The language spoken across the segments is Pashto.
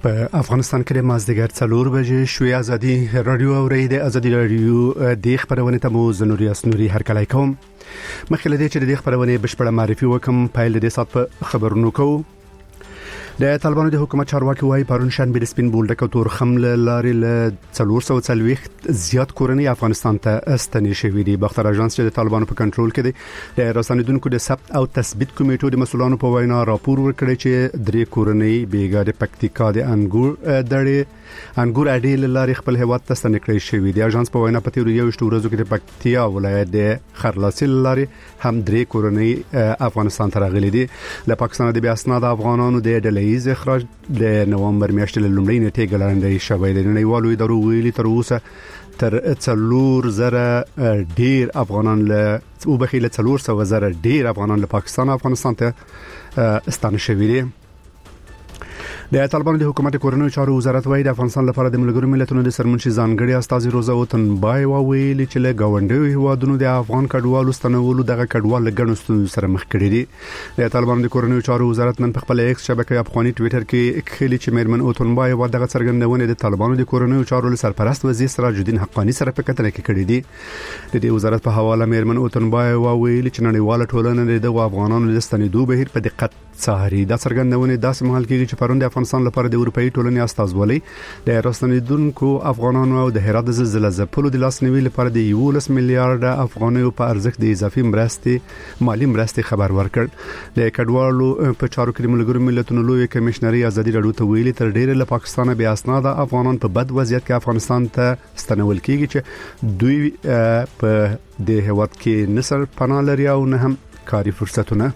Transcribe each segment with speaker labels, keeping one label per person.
Speaker 1: په افغانستان کې د مازدیګر 4 بجې شوې ازادي رادیو اوري د ازادي رادیو د خبرونه ته مو زنوري اسنوري هر کله کوم مخکې لدې چې د خبرونه بشپړه معرفي وکم پایل د سات په خبرونو کو د طالبانو د حکومت چارواکي وايي پرون شنبه د سپین بولډک او تور خمل لارې له 440 زیات کورنۍ افغانستان ته استنې شوې دي. بختر اژانس چې د طالبانو په کنټرول کې دی د رسنیدونکو د ثبت او تثبیت کمیټو د مسولانو په وینا راپور ورکړی چې درې کورنۍ بیګا د پکتیکا د انګور اډې لارې خپل هیواد ته ستنې کړې شوې دي. اژانس په وینا په تیر یو ورځو کې د پکتیا ولایت د خرلاسي لارې هم درې کورنۍ افغانستان ته راغلي دي. له پاکستان د بیا اسناد افغانانو د ډلهیز اخراج د نومبر میاشتې له لومړۍ نیټې ګړندې شوې ده. نړیوالو ادارو ویلي تر اوسه تر 4,000 ډیر افغانان له او بخیله 400,000 ډیر افغانان له پاکستان او افغانستان ته استانه شوي دي. د طالبانو د حکومت کورنۍ چارو وزارت وايي د افغانستان لپاره د ملګرو ملتونو د سرمنشي ځانګړي استاذ روزا وطنبای ویلي چې له گاونډي هیوادونو د افغان کډوالو ستنولو دغه کډوال لګنستون سره مخ کړي دي. د طالبانو د کورنۍ چارو وزارت نن په خپل ایکس شبکې افغاني ټوئیټر کې خېلی چې میرمن وطنبای و دغه څرګندونه د طالبانو د کورنۍ چارو سرپرست وزیر سراج الدین حقانی سره په کتنه کې کړي دي. د دې وزارت په حواله میرمن وطنبای ویلي چې نړیواله ټولنه د افغانانو د ستنېدو بهیر په دقت څاري. دا څرګندونه داسې مهال کې چې پرون د افغانستان لپاره د اروپאי ټولنې استازولۍ د راستنیدونکو افغانانو او د هرات د زلزلې ځپلو د لاسنیوي لپاره د 11 میلیارډ افغانیو په ارزښت د اضافي مرستې مالی مرستې خبر ورکړ. د کډوالو په چارو کې د ملګرو ملتونو لوی کمشنري ازادي رادیو ته ویلي تر ډیره له پاکستان بیا اسناد افغانان په بد وضعیت کې افغانستان ته ستنول کیږي چې دوی په د هیواد کې نصر پناه لري او نه هم کاري فرصتونه.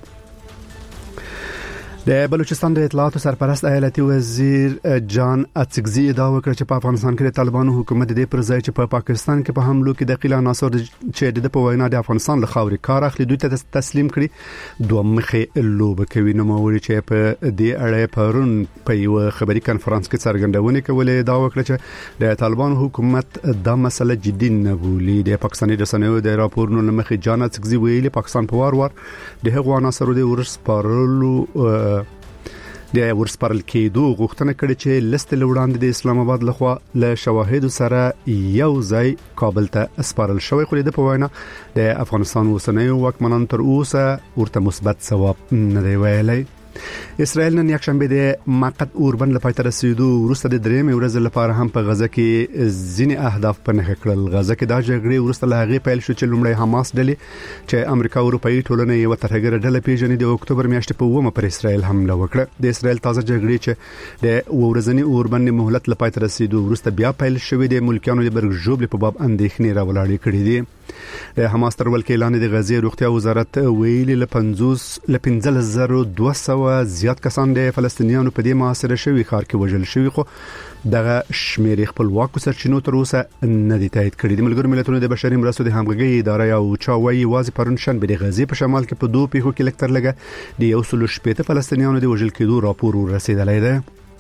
Speaker 1: د بلوچستان د اطلاعاتو سرپرست ایالتي وزیر جان اتسکزي دا وکړ چې په افغانستان کې د طالبانو حکومت د پرځای چې په پاکستان کې په حملو کې د قیل عناصر چې د په وینا د افغانستان له خاوري کار اخلي دوی ته تسلیم کړي دوه مخې لوب کوي. نو موري چې په دې اړه پرون په یو خبري کانفرنس کې څرګندونه کولې دا وکړه چې د طالبانو حکومت دا مسله جدي نه بولي. د پاکستاني رسنیو د راپورونو لمخې جان اتسکزي ویلي پاکستان په وار د هغو عناصرو د ورسپارلو د ورسپارل کېدو غوښتنه کړې چې لست لوړاندې د اسلام آباد لخوا له شواهد سره یو ځای کابل ته اسپارل شوی خو د په وینا د افغانستان اوسنۍ واکمنان تر اوسه ورته مثبت ځواب نه دی ویلی. اسرائیل نن یکشنبه د مقد اوربن لپاره تر رسیدو وروسته د درېمې ورځې لپاره هم په غزه کې ځینې اهداف په نښه کړل. غزه کې دا جګړې وروسته له هغې پیل شو چې لومړی حماس ډلې چې امریکا او اروپאי ټولنه یو ترهګر ډله پیژني د اکتوبر میاشتې په 9 پر اسرائیل حمله وکړه. د اسرائیل تازه جګړې چې د ورځنی اوربن مهلت لپاره تر رسیدو وروسته بیا پیل شوې د ملکیانو د برګ جوړ په باب اندېښنې راولاړې کړې دي. د حماس تر ولکې لاندې د غزې روغتیا وزارت ویلي ل 15,200 زیات کسان د فلسطینیانو په دې محاصره شوی ښار کې وژل شوی خو دغه شمیر خپلواکو سرچینو تر اوسه نه دي تایید کړی. د ملګرو ملتونو د بشري مرستو د همغږي ادارې او چاوي واځي پرون شنبه د غزې په شمال کې په دوه پیښو کې لکتر لګه د 160 فلسطینیانو د وژل کېدو راپور ورسېدلی دی.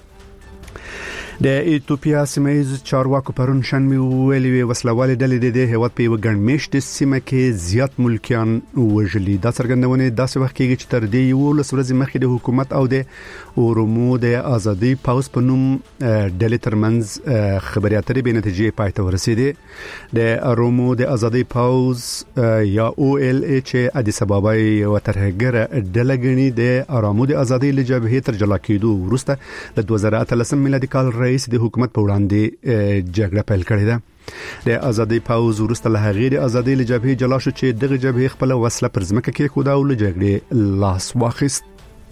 Speaker 1: د ایتوپیا سیمایي چارواکو پرون شنبه ویلي وسلوالې ډلې د هیواد په ګڼمشت سیمه کې زیات ملکیان وژلي. دا څرګندونه داسې وخت کې چې تر دې 11 ورځې مخکې د حکومت او د اورومو د ازادي پاوز په نوم ډلې ترمنځ خبري اترې به نتیجې پای ته ورسېدې. د اورومو د ازادي پاوز یا OLA چې ادیس ابابا یو ترهګر ډله غني د ارامو د ازادي لجبهه تر جلا کېدو وروسته د 2013 میلادي کال رئیس د حکومت په وړاندې جګړه پیل کړې ده. د ازادي پاوز وروسته له هغې د ازادي لجبهه جلا شو چې دغه جبهه خپل وسله پر ځمکه کې خو دا ول جګړې لاس واخیست.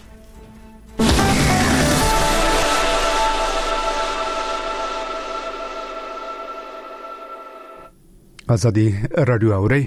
Speaker 1: ازادي رادیو اوري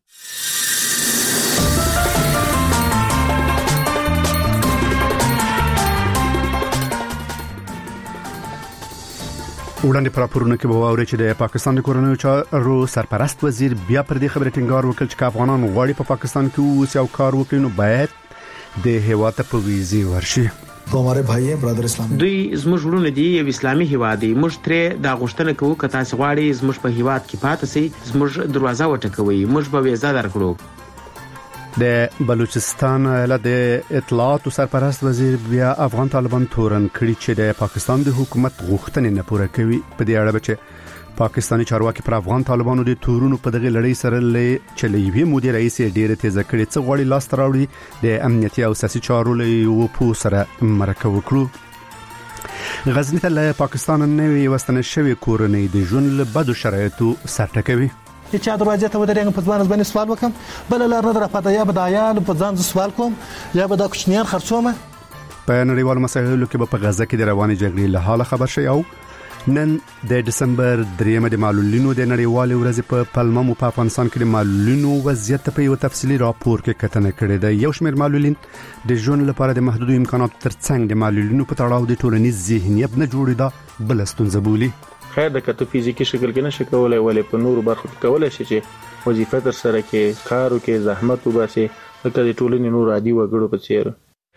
Speaker 1: وړاندې پر راپورونه کې به واوري چې د پاکستان د کورنۍ چارو سرپرست وزیر بیا پر دې خبره ټینګار وکړ چې افغانان غواړي په پاکستان کې اوسي او کار وکړي نو باید د هیواد په ویزه ورشي.
Speaker 2: हमारे भाई हैं برادر اسلام
Speaker 3: دوی زموږ ورونه دي یو اسلامي هیواد دی موږ ترې دا غوښتنه کوو که تاسو غواړئ زموږ په هیواد کې پاتې شئ زموږ دروازه وټکوي موږ به ویزه درکړو.
Speaker 1: د بلوچستان ایالت د اطلاعات او سرپرست وزیر بیا افغان طالبان تورن کړي چې د پاکستان د حکومت غوښتنې نه پوره کوي. په دې اړه چې پاکستاني چارواکي پر افغان طالبانو د تورونو په دغه لړۍ سره لې چلیوي مدیر رئیس ډیره تیزه کړي څه غوړي لاس تراوړي د امنیتي او سیاسي چارو له پو سره مرکه وکړو. غزنی ته له پاکستان نوې وستنه شوی کورنۍ د ژوند له بدو شرایطو سرټکوي.
Speaker 2: چې دروازه ته ودرېږم په ځوان باندې سوال وکم بل لار نه راپاته یا بدایان په ځان سوال کوم یا به دا کوچنیان خرڅوم.
Speaker 1: په نړیوالو مسایلو کې په غزه کې د رواني جګړې له حاله خبر شي او نن د دسمبر 3 د معلولینو د نړیوالې ورځې په پلمه مو په افغانستان کې د معلولینو وضعیت په یو تفصیلی راپور کې کتنه کړې ده. یو شمېر معلولین د ژوند لپاره د محدود امکاناتو ترڅنګ د معلولینو په تړاو د ټولنیز ذهنیت نه جوړېدا بل ستونزه بولي.
Speaker 4: خیر د کتو فزیکی شکل کې نشه کولای ولې په نورو برخو کې کولای شي چې وظیفه تر سره کې کارو کې زحمت وباسي لکه د ټولنې نور عادي وګړو په څیر.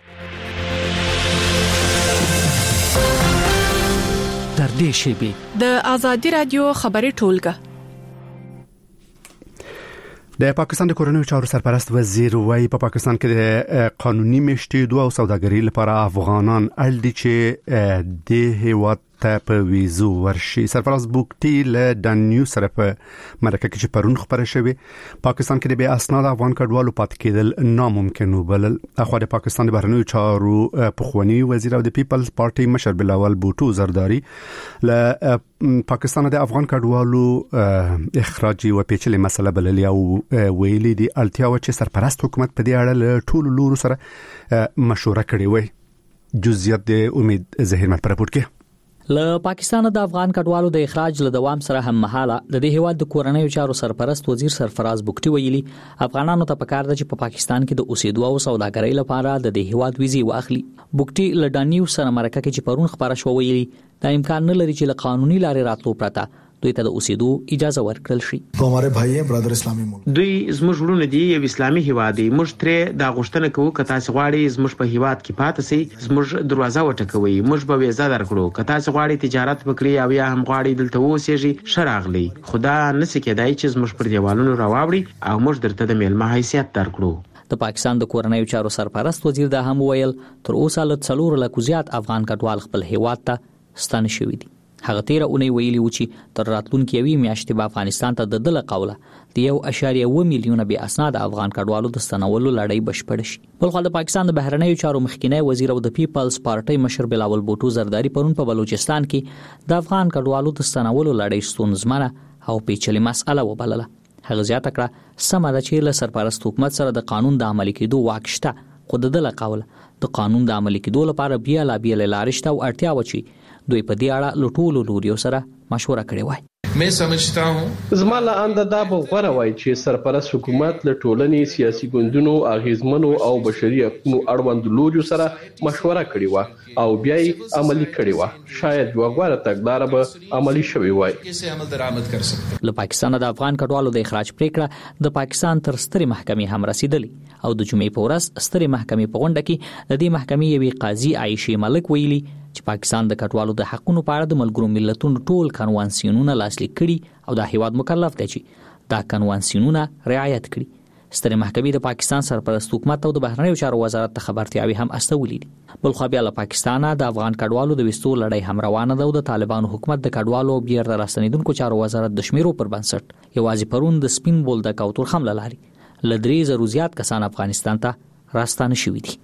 Speaker 5: تر دې شی
Speaker 6: د آزادي رادیو خبري ټولګه.
Speaker 1: د پاکستان د کورنیو چارو سرپرست وزیر وايي په پاکستان کې د قانوني میشتېدو او سوداګرۍ لپاره افغانان اړ دي چې د هیواد ته په ویزو ورشي. سرپرست بوکټي له دانیو سره په مرکه کې چې پرون خبره شوې پاکستان کې د بې اسناد افغان کډوالو پاتې کېدل ناممکن وبلل. اخو د پاکستان د بهرنیو چارو پخوانی وزیر او د پیپلز پارټي مشر بلاول بوټو زرداری له پاکستان د افغان کډوالو اخراج او پیچلې مسله بللې او ویلي دي التیا و چې سرپرست حکومت په دې اړه له ټولو لورو سره مشوره کړې وي. جزئیات د امید زهیر مت پرپورت کې
Speaker 5: له پاکستان د افغان کډوالو د اخراج له دوام سره هم مهاله د دې هیواد د کورنیو چارو سرپرست وزیر سرفراز بوکټي ویلي افغانانو ته پکار ده چې په پاکستان کې د اوسېدو او سوداګرۍ لپاره د دې هیواد ویزي واخلي. بوکټي له دانیو سره مرکه کې چې پرون خبره شو ویلي دا امکان نه لري چې له قانوني لارې راتلو پرته دوی ته د اوسېدو اجازه ورکړل شي.
Speaker 2: हमारे भाई हैं برادر اسلامي ملک
Speaker 3: دوی زموږ ورونه دي یو اسلامي هیواد دی موږ ترې دا غوښتنه کوو که تاسو غواړئ زموږ په هیواد کې پاتې شئ زموږ دروازه وټکوي موږ به ویزه درکړو که تاسو غواړئ تجارت وکړئ او یا هم غواړئ دلته اوسئ شراغلي خدا نسې کېدای چې زموږ پر دیوالونو راوړي او موږ درته د میلمه حیثیت درکړو.
Speaker 5: د پاکستان د کورنیو چارو سرپرست وزیر دا هم ویل تر اوسه له 4 لک زیات افغان کډوال خپل هیواد ته ستانه شوي دي. هغه تیر اونۍ ویلي و چې تر راتلونکي یوې میاشتې به افغانستان ته د دله قوله د 1.1 میلیونه بې اسناد افغان کډوالو د ستنولو لړۍ بشپړ شي. بلخو د پاکستان د بهرنیو چارو مخکینی وزیر او د پیپلز پارټي مشر بلاول بوټو زرداری پرون په بلوچستان کې د افغان کډوالو د ستنولو لړۍ ستونزمنه او پیچلې مسأله وبلله. هغه زیاته کړه سمه ده چې له سرپرست حکومت سره د قانون د عملي کېدو واک شته خو د دله قوله د قانون د عملي کېدو لپاره بیا لا لارې شته او اړتیا و چې دوی په دې اړه له ټولو لوريو سره مشوره کړې وای.
Speaker 7: मैं समझता हूं
Speaker 8: زما له انده دا به غوړه وای چې سرپرست حکومت له ټولنې سیاسي ګوندونو اغیزمنو او بشري حقوقو اړوند لوريو سره مشوره کړې و او بیا یې عملي کړې و شاید یو غوړه تګلاره به عملي شوي وای.
Speaker 5: له پاکستان د افغان کډوالو د اخراج پریکړه د پاکستان تر سترې محکمې هم رسیدلې او د جمعې په ورځ سترې محکمې په غونډه کې د دې محکمې یوې قاضي عائشه ملک ویلي چې پاکستان د کډوالو د حقونو په اړه د ملګرو ملتونو ټول کنوانسیونونه لاسلیک کړي او د هیواد مکلف دی چې دا کنوانسیونونه رعایت کړي. سترې محکمې د پاکستان سرپرست حکومت او د بهرنیو چارو وزارت ته خبرتیاوي هم استولې دي. بل خو بیا له پاکستان د افغان کډوالو د وستو لړۍ هم روانه ده او د طالبانو حکومت د کډوالو بیرته راستنیدونکو چارو وزارت د شمیرو پر بنسټ یوازې پرون د سپین بولدک او تورخم لاري ل 3,000 زیات کسان افغانستان ته راستانه شوي دي.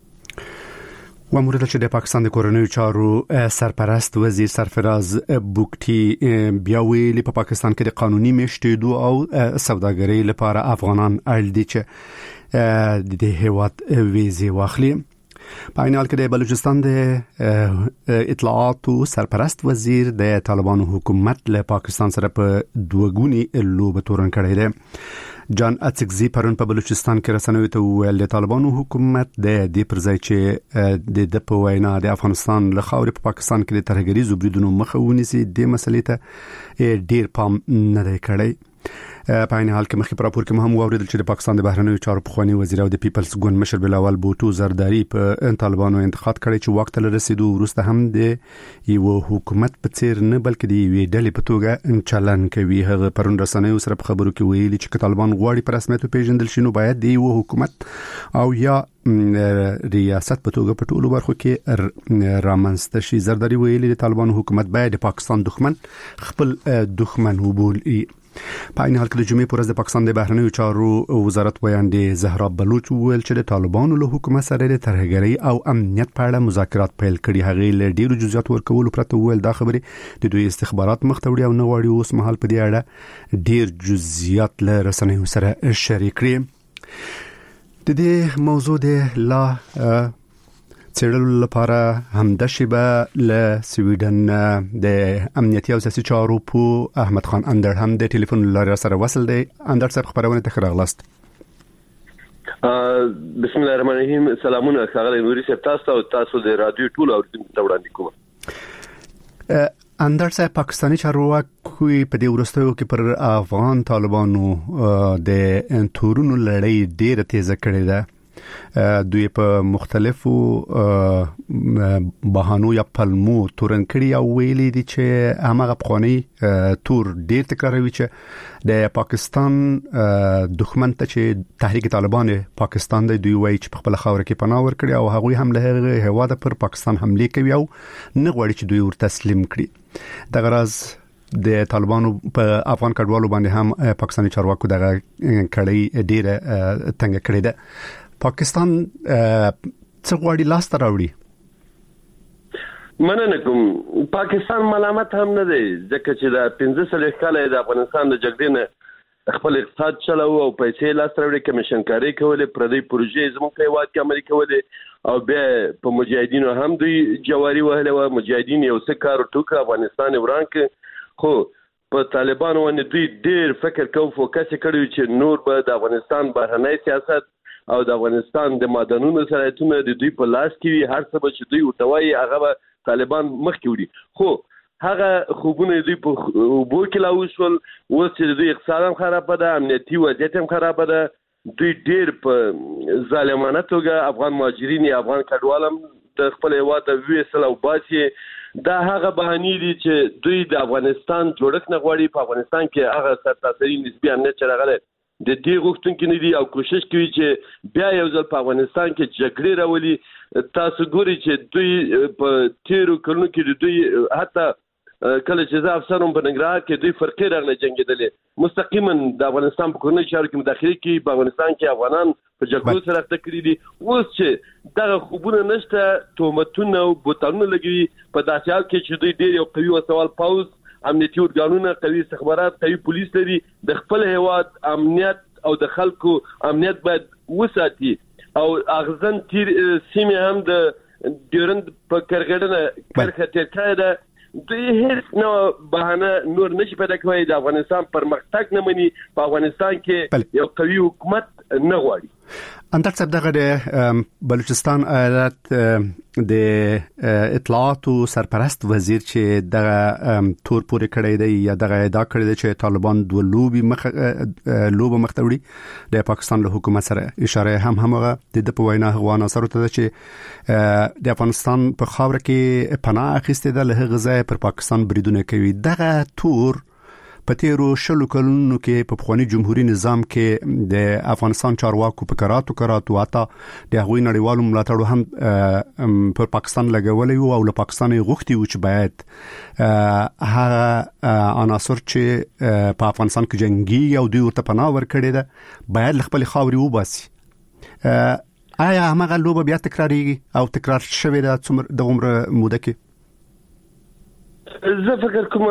Speaker 1: و مورد چې د پاکستان د کورنیو چارو سرپرست وزیر سرفراز بوکټي بیا ویلي په پاکستان کې د قانوني میشتېدو او سوداګرۍ لپاره افغانان اړ دي چې د هیواد ویزه واخلي. په عین حال کې د بلوچستان د اطلاعات او سرپرست وزیر د طالبانو حکومت له پاکستان سره په دوګونی لوبه تورن کړی دی. جان اتسکزي پرون په بلوچستان کې رسنیو ته ویل د طالبانو حکومت د دې پر ځای چې د په وینا د افغانستان له خاورې په پاکستان کې د ترهګریزو بریدونو مخه ونیسي د مسلې ته ډیر پام نه دی کړی. په عین حال کې مخکې پر راپور کې هم واوریدل چې د پاکستان د بهرنیو چارو پخوانی وزیر او د پیپلز ګوند مشر بلاول بوټو زرداری په طالبانو انتقاد کړی چې وخت له رسیدو وروسته هم د یو حکومت په څیر نه بلکې د یوې ډلې په توګه چلن کوي. هغه پرون رسنیو سره په خبرو کې ویلي چې طالبان غواړي په رسمیت پیژندل شي نو باید د یو حکومت او یا ریاست په توګه په ټولو برخو کې رامنځته شي. زرداری ویلي د طالبانو حکومت باید د پاکستان دښمن خپل دښمن وبولي. په عین حال کې د جمعې پر ورځ د پاکستان د بهرنیو چارو وزارت ویاندې زهرا بلوچ وویل چې د طالبانو له حکومت سره د ترهګرۍ او امنیت په اړه مذاکرات پیل کړي. هغه له ډیرو جزئیات ورکولو پرته وویل دا خبرې د دوی استخبارات مخ ته وړي او نه غواړي اوس مهال په دې اړه ډیر جزئیات له رسنیو سره شریک کړي. د دې موضوع د لا څېړلو لپاره همدشبه له سویډن د امنیتي او سیاسي چارو په احمد خان اندر هم د ټلیفون لارې سره وصل دی. اندر صاحب خبرونه ته راغلاست.
Speaker 7: بسم الله الرحمن الرحیم. سلامونه ښاغلی نوري صاحب تاسو او تاسو د رادیو ټول اوریدونکو ته وړاندې کوم.
Speaker 1: اندر صاحب پاکستانی چارواکي په دې ورستیو کې پر افغان طالبانو د تورونو لړۍ ډیره تیزه کړې ده. دوی په مختلفو بهانو یا پلمو تورن کړي او ویلي دي چې هغه افغاني تور ډیر تکراروي چې د پاکستان دښمن ته چې تحریک طالبان پاکستان دی دوی وایي چې په خپل خاور کې پناه ورکړي او هغه هم له هواده پر پاکستان حمله کوي او نه غواړي چې دوی ورته تسلیم کړي. د غرض د طالبانو په افغان کډوالو باندې هم پاکستاني چارواکو دغه کړي ډیره تنګ کړي ده. پاکستان څه غواړي لاس ته راوړي؟
Speaker 7: مننه کوم. پاکستان ملامت هم نه دی ځکه چې د 15 کال د افغانستان د جګړې نه خپل اقتصاد چلاو او پیسې لاس ته راوړي، کمیشنکاري کولې، پردي پروژې زموږ په هیواد کې عملي کولې او بیا په مجاهدینو هم دوی جواری وهله و. مجاهدین یو څه کار وکړ افغانستان وران کړ، خو په طالبانو باندې دوی ډیر فکر کوي فوکس کړی چې نور به د افغانستان بهرنی سیاست او د افغانستان د معدنونو صنعتونه د دوی په لاس کې وي. هر څه چې دوی وتوي هغه به طالبان مخکې وړي، خو هغه خوبونه دوی په وبو کې لا وشول. اوس چې دوی اقتصاد هم خراب ده، امنیتي وضعیت هم خراب ده، دوی ډیر په ظالمانه توګه افغان مهاجرین افغان کډوال هم د خپل هیواد ویسل او باسي. دا هغه بهانې دي چې دوی د افغانستان جوړښت نه غواړي. په افغانستان کې هغه سرتاسري نسبي امنیت چې راغلی د دې غوښتونکي نه دي او کوشش کوي چې بیا یو ځل په افغانستان کې جګړې راولي. تاسو ګورئ چې دوی په تیرو کلونو کې دوی حتی کله چې زه افسرم په ننګرهار کې دوی فرقې راغلي جنګېدلې، مستقیما د افغانستان په کورنۍ چارو کې مداخله کوي، په افغانستان کې افغانان په جګړو سره اخته کړي دي. اوس چې دغه خوبونه نشته، تهمتونه او بوتانونه لګوي په داسې حال کې چې دوی ډېر یو قوي وسوال پوځ، امنیتي ارګانونه، قوي استخبارات، قوي پولیس لري. د خپل هیواد امنیت او د خلکو امنیت باید وساتي او اغزن تیر سیمه هم د ډیورند په کرغړنه کرخه تیر کړه ده. دوی هیڅ نو بهانه نور نشي پیدا کوي. د افغانستان پرمختګ نه مني، په افغانستان کې یو قوي حکومت نه غواړي.
Speaker 1: اندر صاحب دغه د بلوچستان ایالت د اطلاعات او سرپرست وزیر چې دغه تور پورې کړی دی یا دغه ادعا کړی دی چې طالبان دوه لوبي مختوړي د پاکستان له حکومت سره اشاره همغه د په وینا غوانه سره ته چې د افغانستان په خاور کې پناه اخیسته د له غزا پر پاکستان بریدونه کوي. دغه تور په تیرو شلو کلونو کې په پخوانی جمهوریت نظام کې د افغانستان چارواکو په کراتو حتی د هغوی نړیوالو ملاتړو هم پر پاکستان لګولې او له پاکستان غوښتي و چې باید هغه عناصر چې په افغانستان کې جنگي او دوی ورته پناه ورکړي ده باید خپل خاوري وباسي. آیا هغه لوبه بیا تکرارېږي او تکرار شوی ده د عمر موده کې؟
Speaker 7: زه فکر کوم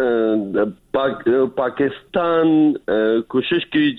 Speaker 7: پاکستان کوشش کوي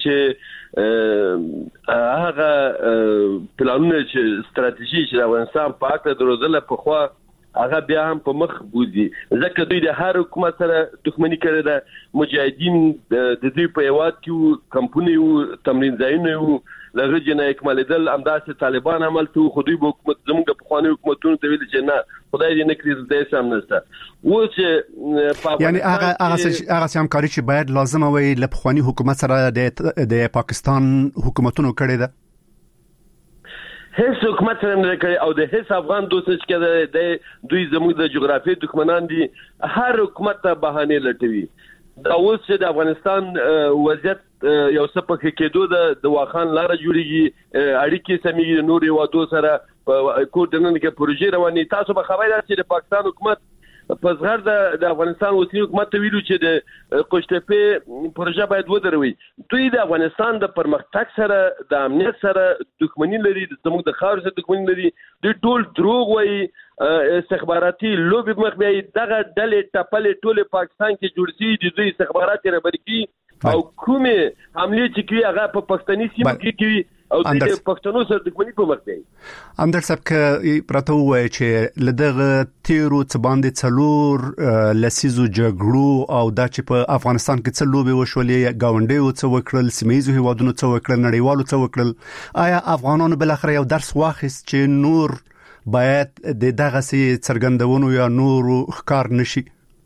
Speaker 7: چې هغه پلانونه چې ستراتیژي چې افغانستان په اړه دروازه په خوا هغه بیا هم په مخ بوزي ځکه دوی د هر حکومت سره دښمنی کړې ده مجاهدین د دوی په هیواد کې کمپونی او تمرین ځایونه او لږه جنا اکمالېدل همداسې طالبان عمل ته خو دوی په حکومت زموږ په خواني حکومتونو ته ویل چې نه خدای دې نه کړي د سم نشته و
Speaker 1: یعنی هغه همکاري چې باید لازمه وي له خواني حکومت سره د پاکستان حکومتونو کړې ده
Speaker 7: هیڅ حکومت سره نه کوي او د هیڅ افغان دوست چې د دوی زموږ د جغرافي دښمنان دي هر حکومت ته بهانه لټوي دا اوس چې د افغانستان وضعیت یو څه په کېدو د واخان لار جوړیږي اړیکې سمې نور یو سره کوډنن کې پروژې رواني تاسو به خبر یاست چې د پاکستان حکومت په ځغر د افغانستان اوسنی حکومت ته ویلو چې د قشتپې پروژه باید ودروي دوی د افغانستان د پرمختګ سره د امنیت سره دښمنی لري زموږ د خاور سره دښمنی لري دوی ټول دروغ وایي استخباراتي لوبي مخ بیا دغه ډلې ټپلې ټول پاکستان کې جوړ شي د دوی استخباراتي رهبري او کومه حمله چې کوي هغه په پښتني سیمه کې کوي او د پښتنو سره دښمنی په مخ دی
Speaker 1: اندر صاحب ک پرته وای چې لدغه تیرو څ باندې څلور لسیزو جګړو او د چې په افغانستان کې څلور به وشولې گاونډي او څ وکړل سیمایي هیوادونو څ وکړل نړیوالو څ وکړل آیا افغانانو بل اخر یو درس واخیست چې نور باید د دغه سي څرګندونو یا نور ښکار نشي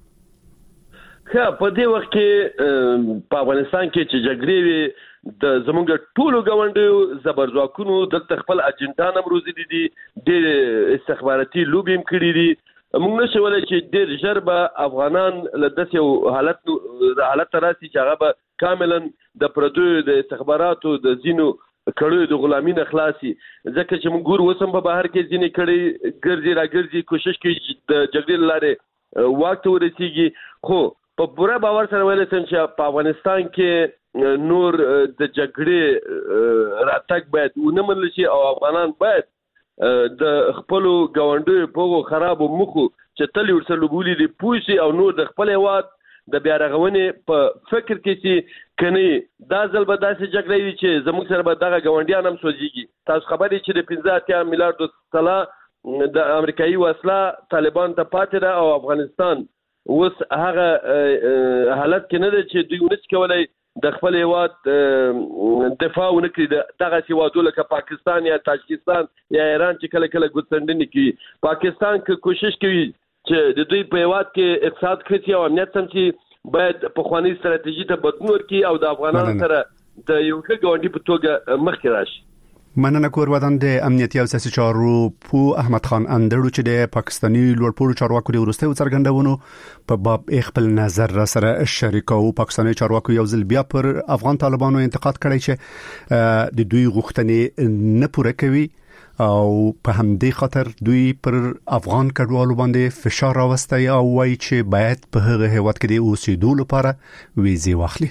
Speaker 7: په دې وخت کې په افغانستان کې چې جګړې وي د زموږ ټولو ګاونډیو زبرځواکونو د خپل اجنډا نمروزي دي د استخباراتي لوبي کړی دي موږ نشو ولای چې ډېر ژر به افغانان له داسې حالت راسي چې هغه به کاملا د پردو د استخباراتو د زینو کړو د غلامي نه خلاصي ځکه چې موږ ګور وسم په بهر کې ځینې کړي ګرځي راګرځي کوشش کوي د جګړې لاره وخت ورسیږي خو په پوره باور سره ویل سم چې په افغانستان کې نور د جګړې راتګ باید ونمنل شي او افغانان باید د خپل ګاونډي په خرابو مخو چې تل ورسره لګولي دي پوښي او نور د خپل هواد د بیا رغونې په فکر کې چې کني دا ځل به داسې جګړې وي چې زموږ سره به دغه ګاونډیان هم سوځيږي تاسو خبرې چې د 15 میلیارډ ډالر د امریکایي وسله طالبان ته پاتې ده او افغانستان اوس هغه حالت کې نه ده چې دوی ونس کولای د خپل هیواد دفاع ونکړي دغه هیوادو لکه پاکستان یا تاجکستان یا ایران چې کله کله ګوتندنی کوي پاکستان کې کوشش کوي چې د دوی په هیواد کې اقتصاد کړي او امنیت سم چې باید په خواني ستراتیژي ته بدلون ورکړي او د افغانانو سره د یو ښه ګاونډي په توګه مخکې راشي
Speaker 1: مننه کورودان د امنیتي او سیاسي چارو پو احمد خان اندړو چې د پاکستاني لوړپوړو چارواکو د ورستیو څرګندونو په باب خپل نظر را سره شریکو پاکستاني چارواکو یو ځل بیا پر افغان طالبانو انتقاد کړی چې د دوی غوښتنې نه پوره کوي او په همدې خاطر دوی پر افغان کډوالو باندې فشار راوستي او وایي چې باید په هغه هیواد کې د اوسېدو لپاره ویزه واخلي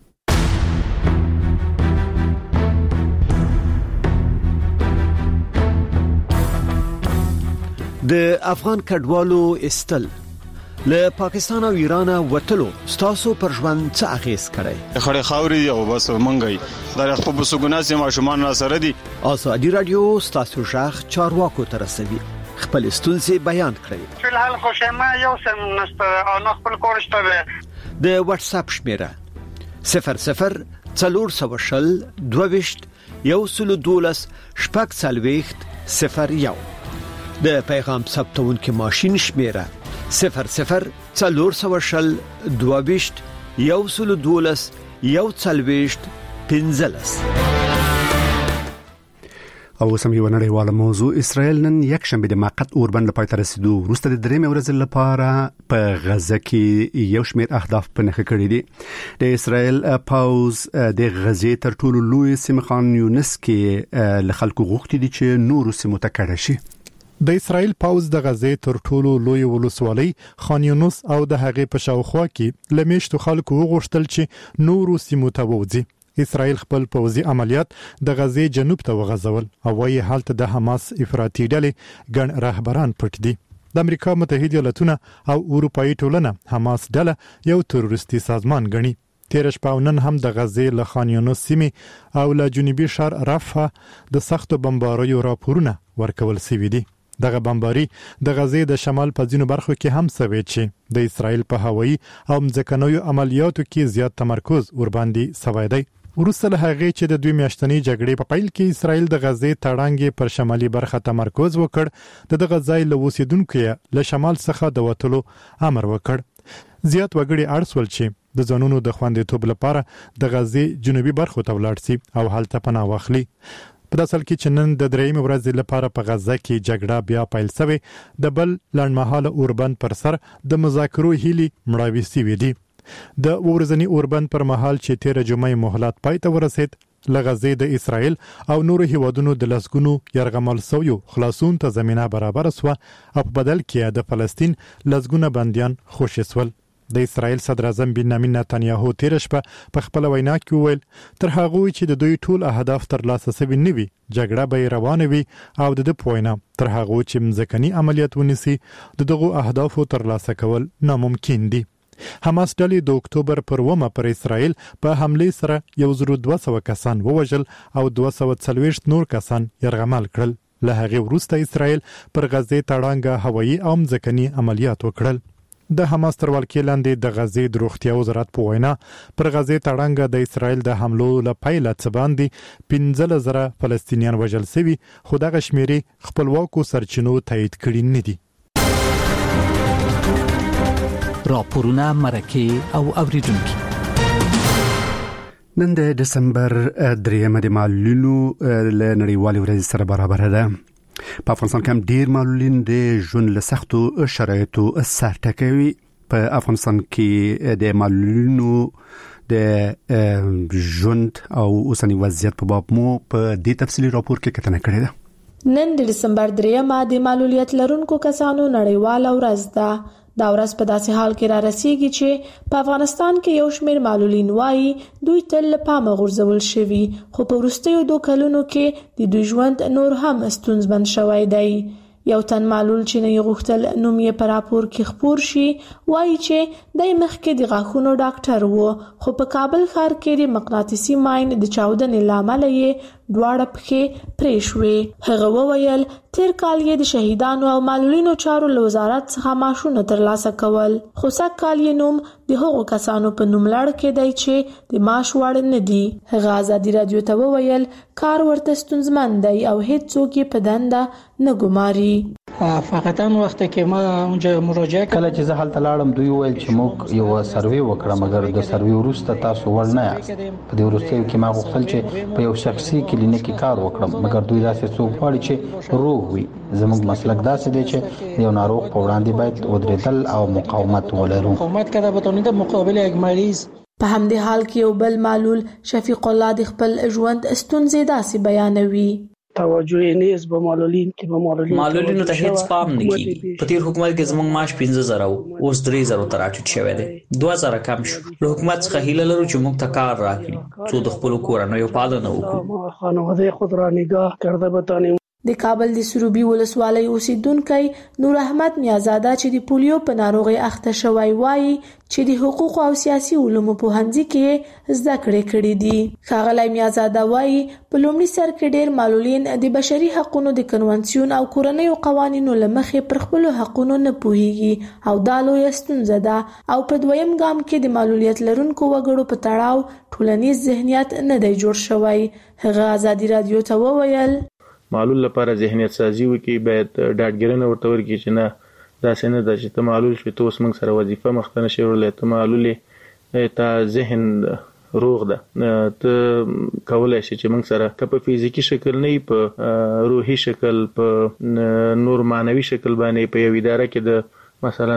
Speaker 9: د افغان کډوالو استل له پاکستان او ایران وټلو ستاسو پر ژوند څه اغیز کړي
Speaker 10: خړې خاوري او بس منګي دا خپل بسګوناس ما شومان را سره دي
Speaker 9: ازادي رادیو ستاسو ژغ چارواکو تر رسوي خپل ستونزې بیان کړئ
Speaker 11: په حال خوشاله یو سم نسته او خپل کورشته
Speaker 9: د واتس اپ شمیره 00 400 22 112 شپږ څلويخت 01 د پیغام ثبتونکو ماشين شمیره 00 400 22 112 140 15
Speaker 1: او سم یو نړیواله موضوع اسرائیل نن یک شنبه د موقت اوربند لپاره تر رسیدو وروسته د درېمې ورځې لپاره په غزه کې یو شمېر اهداف په نخښه کړی دي د اسرائیل پاوز د غزې تر ټولو لوی سیمه خان یونس کې له خلکو غوښتي دي چې نور سیمو ته کډه شي
Speaker 12: د اسرائیل پاوز د غزې تر ټولو لوی ولسوالۍ خان یونس او د هغې په شاوخوا کې لمیشتو خلکو وغوښتل چې نورو سیمو ته ووځي اسرائیل خپل پوځي عملیات د غزې جنوب ته وغځول او وايي حالت د حماس افراطي ډلې ګڼ رهبران پټ دي د امریکا متحده ایالاتونه او اروپאי ټولنه حماس ډله یو تروریستي سازمان ګڼي تیر شپه نن هم د غزې له خان یونس سیمې او له جنوبي شهر رفح د سختو بمباریو راپورونه ورکول شوي دي دغه بمباري د غزې د شمال په ځینو برخو کې هم سوي چې د اسرایل په هوایي او ځمکنیو عملیاتو کې زیات تمرکز ور باندې سوي دی. ورسره هغه چې د 2 میاشتنۍ جګړې په پیل کې اسرایل د غزې تړانګې پر شمالي برخه تمرکز وکړ، د دغه ځای له اوسیدونکو له شمال څخه د وټلو امر وکړ. زیات وګړي اړسول چې د ځانونو د خوندیتوب لپاره د غزې جنوبي برخو ته ولاړ شي او هلته پناه واخلي. په داسل کې چې نن د درېیم ورځې لپاره په غزه کې جګړه بیا پیل شوه، د بل لړمحاله اوربند پر سر د مذاکرو هیلي مړاوي سوي دي. د ورځنی اوربند پر مهال چې 13 جمعې مهلت پای ته ورسید، لغزې د اسرائیل او نورو هیوادونو د لسګونو يرغمل سویو خلاصون ته زمينه برابر سو، او په بدل کې د فلسطین لسګونه بنديان خوشي سول. د اسرائیل صدر اعظم بنیامین نتنیاهو تیر شپه په خپل وینا کې وویل تر هغه چې د دوی ټول اهداف ترلاسه شوي نه وي، جګړه به روانه وي او د پوینه تر هغه چې مځکني عملیات ونیسي د دغو اهدافو ترلاسه کول ناممکن دي. حماس ډلې د اکتوبر پر 1 پر اسرائیل په حمله سره 1200 کسان ووژل او 240 نور کسان يرغمل کړل. له هغه وروسته اسرائیل پر غزې تړانګه هوایي او مځکني عملیات وکړل. د حماس تر ولکې لاندې د غزې د روغتیا وزارت په وینا پر غزې تړانګه د اسرائیل د حملو لپاره څه باندې 15,000 فلسطینیان وژل شوي، خو دغه شمیرې خپلواکو سرچینو تایید کړي نه دي.
Speaker 13: راپورونه مرکه او اوریدونکو
Speaker 1: نن د دسمبر 3 د معلولینو له نړیوالې ورځې سره برابر ده. په افغانستان کې ډیر معلولین د ژوند له سختو شرایطو سر ټکوي. په افغانستان کې د معلولینو د ژوند او اوسنی وضعیت په باب مو په دې تفصیلی راپور کې کتنه کړې ده.
Speaker 14: نن د دسمبر 3 د معلولیت لرونکو کسانو نړیواله ورځ ده. دا ورځ په داسې حال کې را رسیږي چې په افغانستان کې یو شمېر معلولین وایي دوی تل له پامه غورځول شوي، خو په وروستیو 2 کلونو کې د دوی ژوند نور هم ستونزمن شوی دی. یو تن معلول چې نه غوښتل نوم یې په راپور کې خپور شي وایي چې د مخکې د غاښونو ډاکټر وو، خو په کابل ښار کې د مقناطیسي ماین د چاودنې لامل یې دواړه پښې پرې شوې. هغه وویل تیر کال یې د شهیدانو او معلولینو چارو له وزارت څخه معاشونه ترلاسه کول، خو سږ کال یې نوم د هغو کسانو په نوم لړ کېدی چې د معاش وړ نه دي. هغه ازادي رادیو ته وویل کار ورته ستونزمن دی او هیڅ څوک یې په دنده نه ګماري.
Speaker 15: فقط ان وخت کې ما اونجا مراجعه کله چې زه حالت لاړم دوی ویل چې موږ یو سروې وکړه، مګر د سروې وروسته تاسو ور نه یاست. په دې وروستیو کې ما غوښتل چې په یو شخصي کلینیک کې کار وکړم، مګر دوی داسې څوک غواړي چې روغ وي. زموږ مسلک داسې دی چې یو ناروغ په وړاندې باید ودرېدل او مقاومت ولرو. مقاومت کړه به تونید مقابل یک مریض.
Speaker 14: په همدې حال کې یو بل معلول شفیق الله د خپل ژوند ستونزې داسې بیانوي.
Speaker 16: توجه نیز به معلولین کې به
Speaker 5: معلولینو ته هیڅ پام نه کیږي. په تیر حکومت کې زموږ معاش 15,000 اوس 3,000 ته راټیټ شوی دی، 2,000 کم شو. له حکومت څخه هیله لرو چې موږ ته کار راکړي څو د خپل کورنیو پالنه وکړو.
Speaker 16: خانواده خود را نگاه کرده بتانیم.
Speaker 14: د کابل د سروبي ولسوالۍ اوسیدونکي نور احمد میازاده چې د پولیو په ناروغي اخته شوی وایي چې د حقوق او سیاسي علومو په هنځي کې زده کړې کړې دي. ښاغلی میازاده وایي په لومړي سر کې ډېر معلولین د بشري حقوقو د کنونسیون او کورنیو قوانینو له مخې پر خپل حقوقو نه پوهیږي او دا لویه ستونزه ده، او په دویم ګام کې د معلولیت لرونکو وګړو په تړاو ټولنیز ذهنیت نه دی جوړ شوی. هغه ازادي رادیو ته وویل
Speaker 4: معلول لپاره ذهنیت سازي وکي، باید ډاډګرنه ورته ورکړي چې نه داسې نه ده چې ته معلول شوې ته اوس موږ سره وظیفه مخته نشې وړلی، ته معلول یې، ته ذهن روغ ده، ته کولی شي چې موږ سره که په فزیکي شکل نه وي، په روحي شکل، په نور معنوي شکل باندې په یو اداره کې د مثلا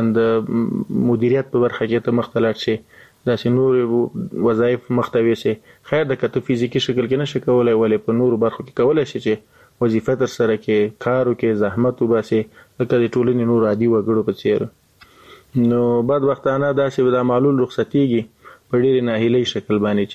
Speaker 4: د مدیریت په برخه کې ته مخته لاړ شي، داسې نور وظایف مخته ویسي. خیر ده که ته فزیکي شکل کې نشي کولی، ولې په نورو برخو کې کولی شي چې وظیفه تر سره کې کار وکړي، زحمت وباسي، لکه د ټولنې نور عادي وګړو په څیر. نو بدبختانه داسې به دا معلول رخصتېږي په ډېرې ناهیلۍ شکل باندې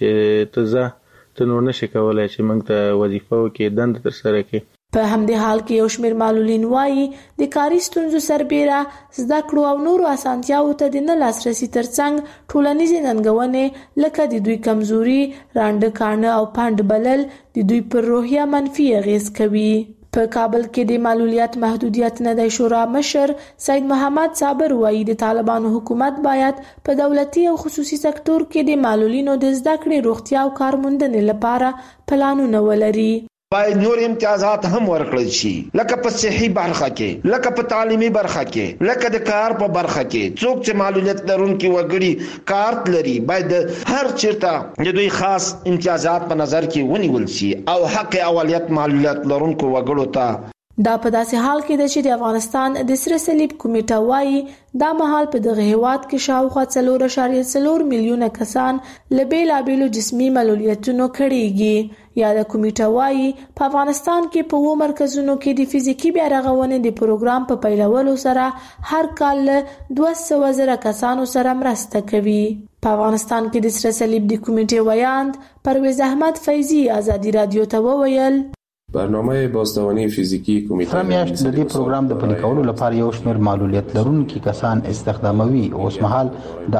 Speaker 4: چې ته نور نشي کولی چې موږ ته وظیفه وکړي، دنده تر سره کړي.
Speaker 14: په همدې حال کې یو شمېر معلولین وایي د کاري ستونزو سربیره زده کړو او نورو اسانتیاوو ته د نه لاسرسي ترڅنګ ټولنیزې ننګونې لکه د دوی کمزوري، رانډه کاڼه او پنډ بلل د دوی پر روحیه منفي اغېز کوي. په کابل کې د معلولیت محدودیت نه د شورا مشر سید محمد صابر وایي د طالبانو حکومت باید په دولتي او خصوصي سکتور کې د معلولینو د زده کړې روغتیا او کارموندنې لپاره پلانونه ولري.
Speaker 17: باید نور امتیازات هم ورکړل شي لکه په صحي برخه کې لکه په تعلیمي برخه کې لکه د کار په برخه کې. څوک چې معلولیت لرونکي وګړي کارت لري باید هر چیرته د دوی خاص امتیازات په نظر کې ونیول شي او حق اولیت معلولیت لرونکو وګړو ته.
Speaker 14: دا په داسې حال کې ده چې د افغانستان د سره صلیب کمیټه وایي دا مهال په دغه هیواد کې شاوخوا 4.4 میلیونه کسان له بیلابېلو جسمي معلولیتونو کړيږي. یا د کمیټه وایي په افغانستان کې په 2 مرکزونو کې د فزیکی بیا رغونې د پروګرام په پیلولو سره هر کال 200,000 کسانو سره مرسته کوي. په افغانستان کې د سره صلیب د کمیټې ویاند پرویز احمد فیضی آزادی رادیو ته وویل
Speaker 18: برنامه بازدوانی فیزیکی کمیټه
Speaker 15: میاشت د دې پروګرام د پلي کولو لپاره یو شمېر معلولیت لرونکي کسان استخداموي. اوس مهال د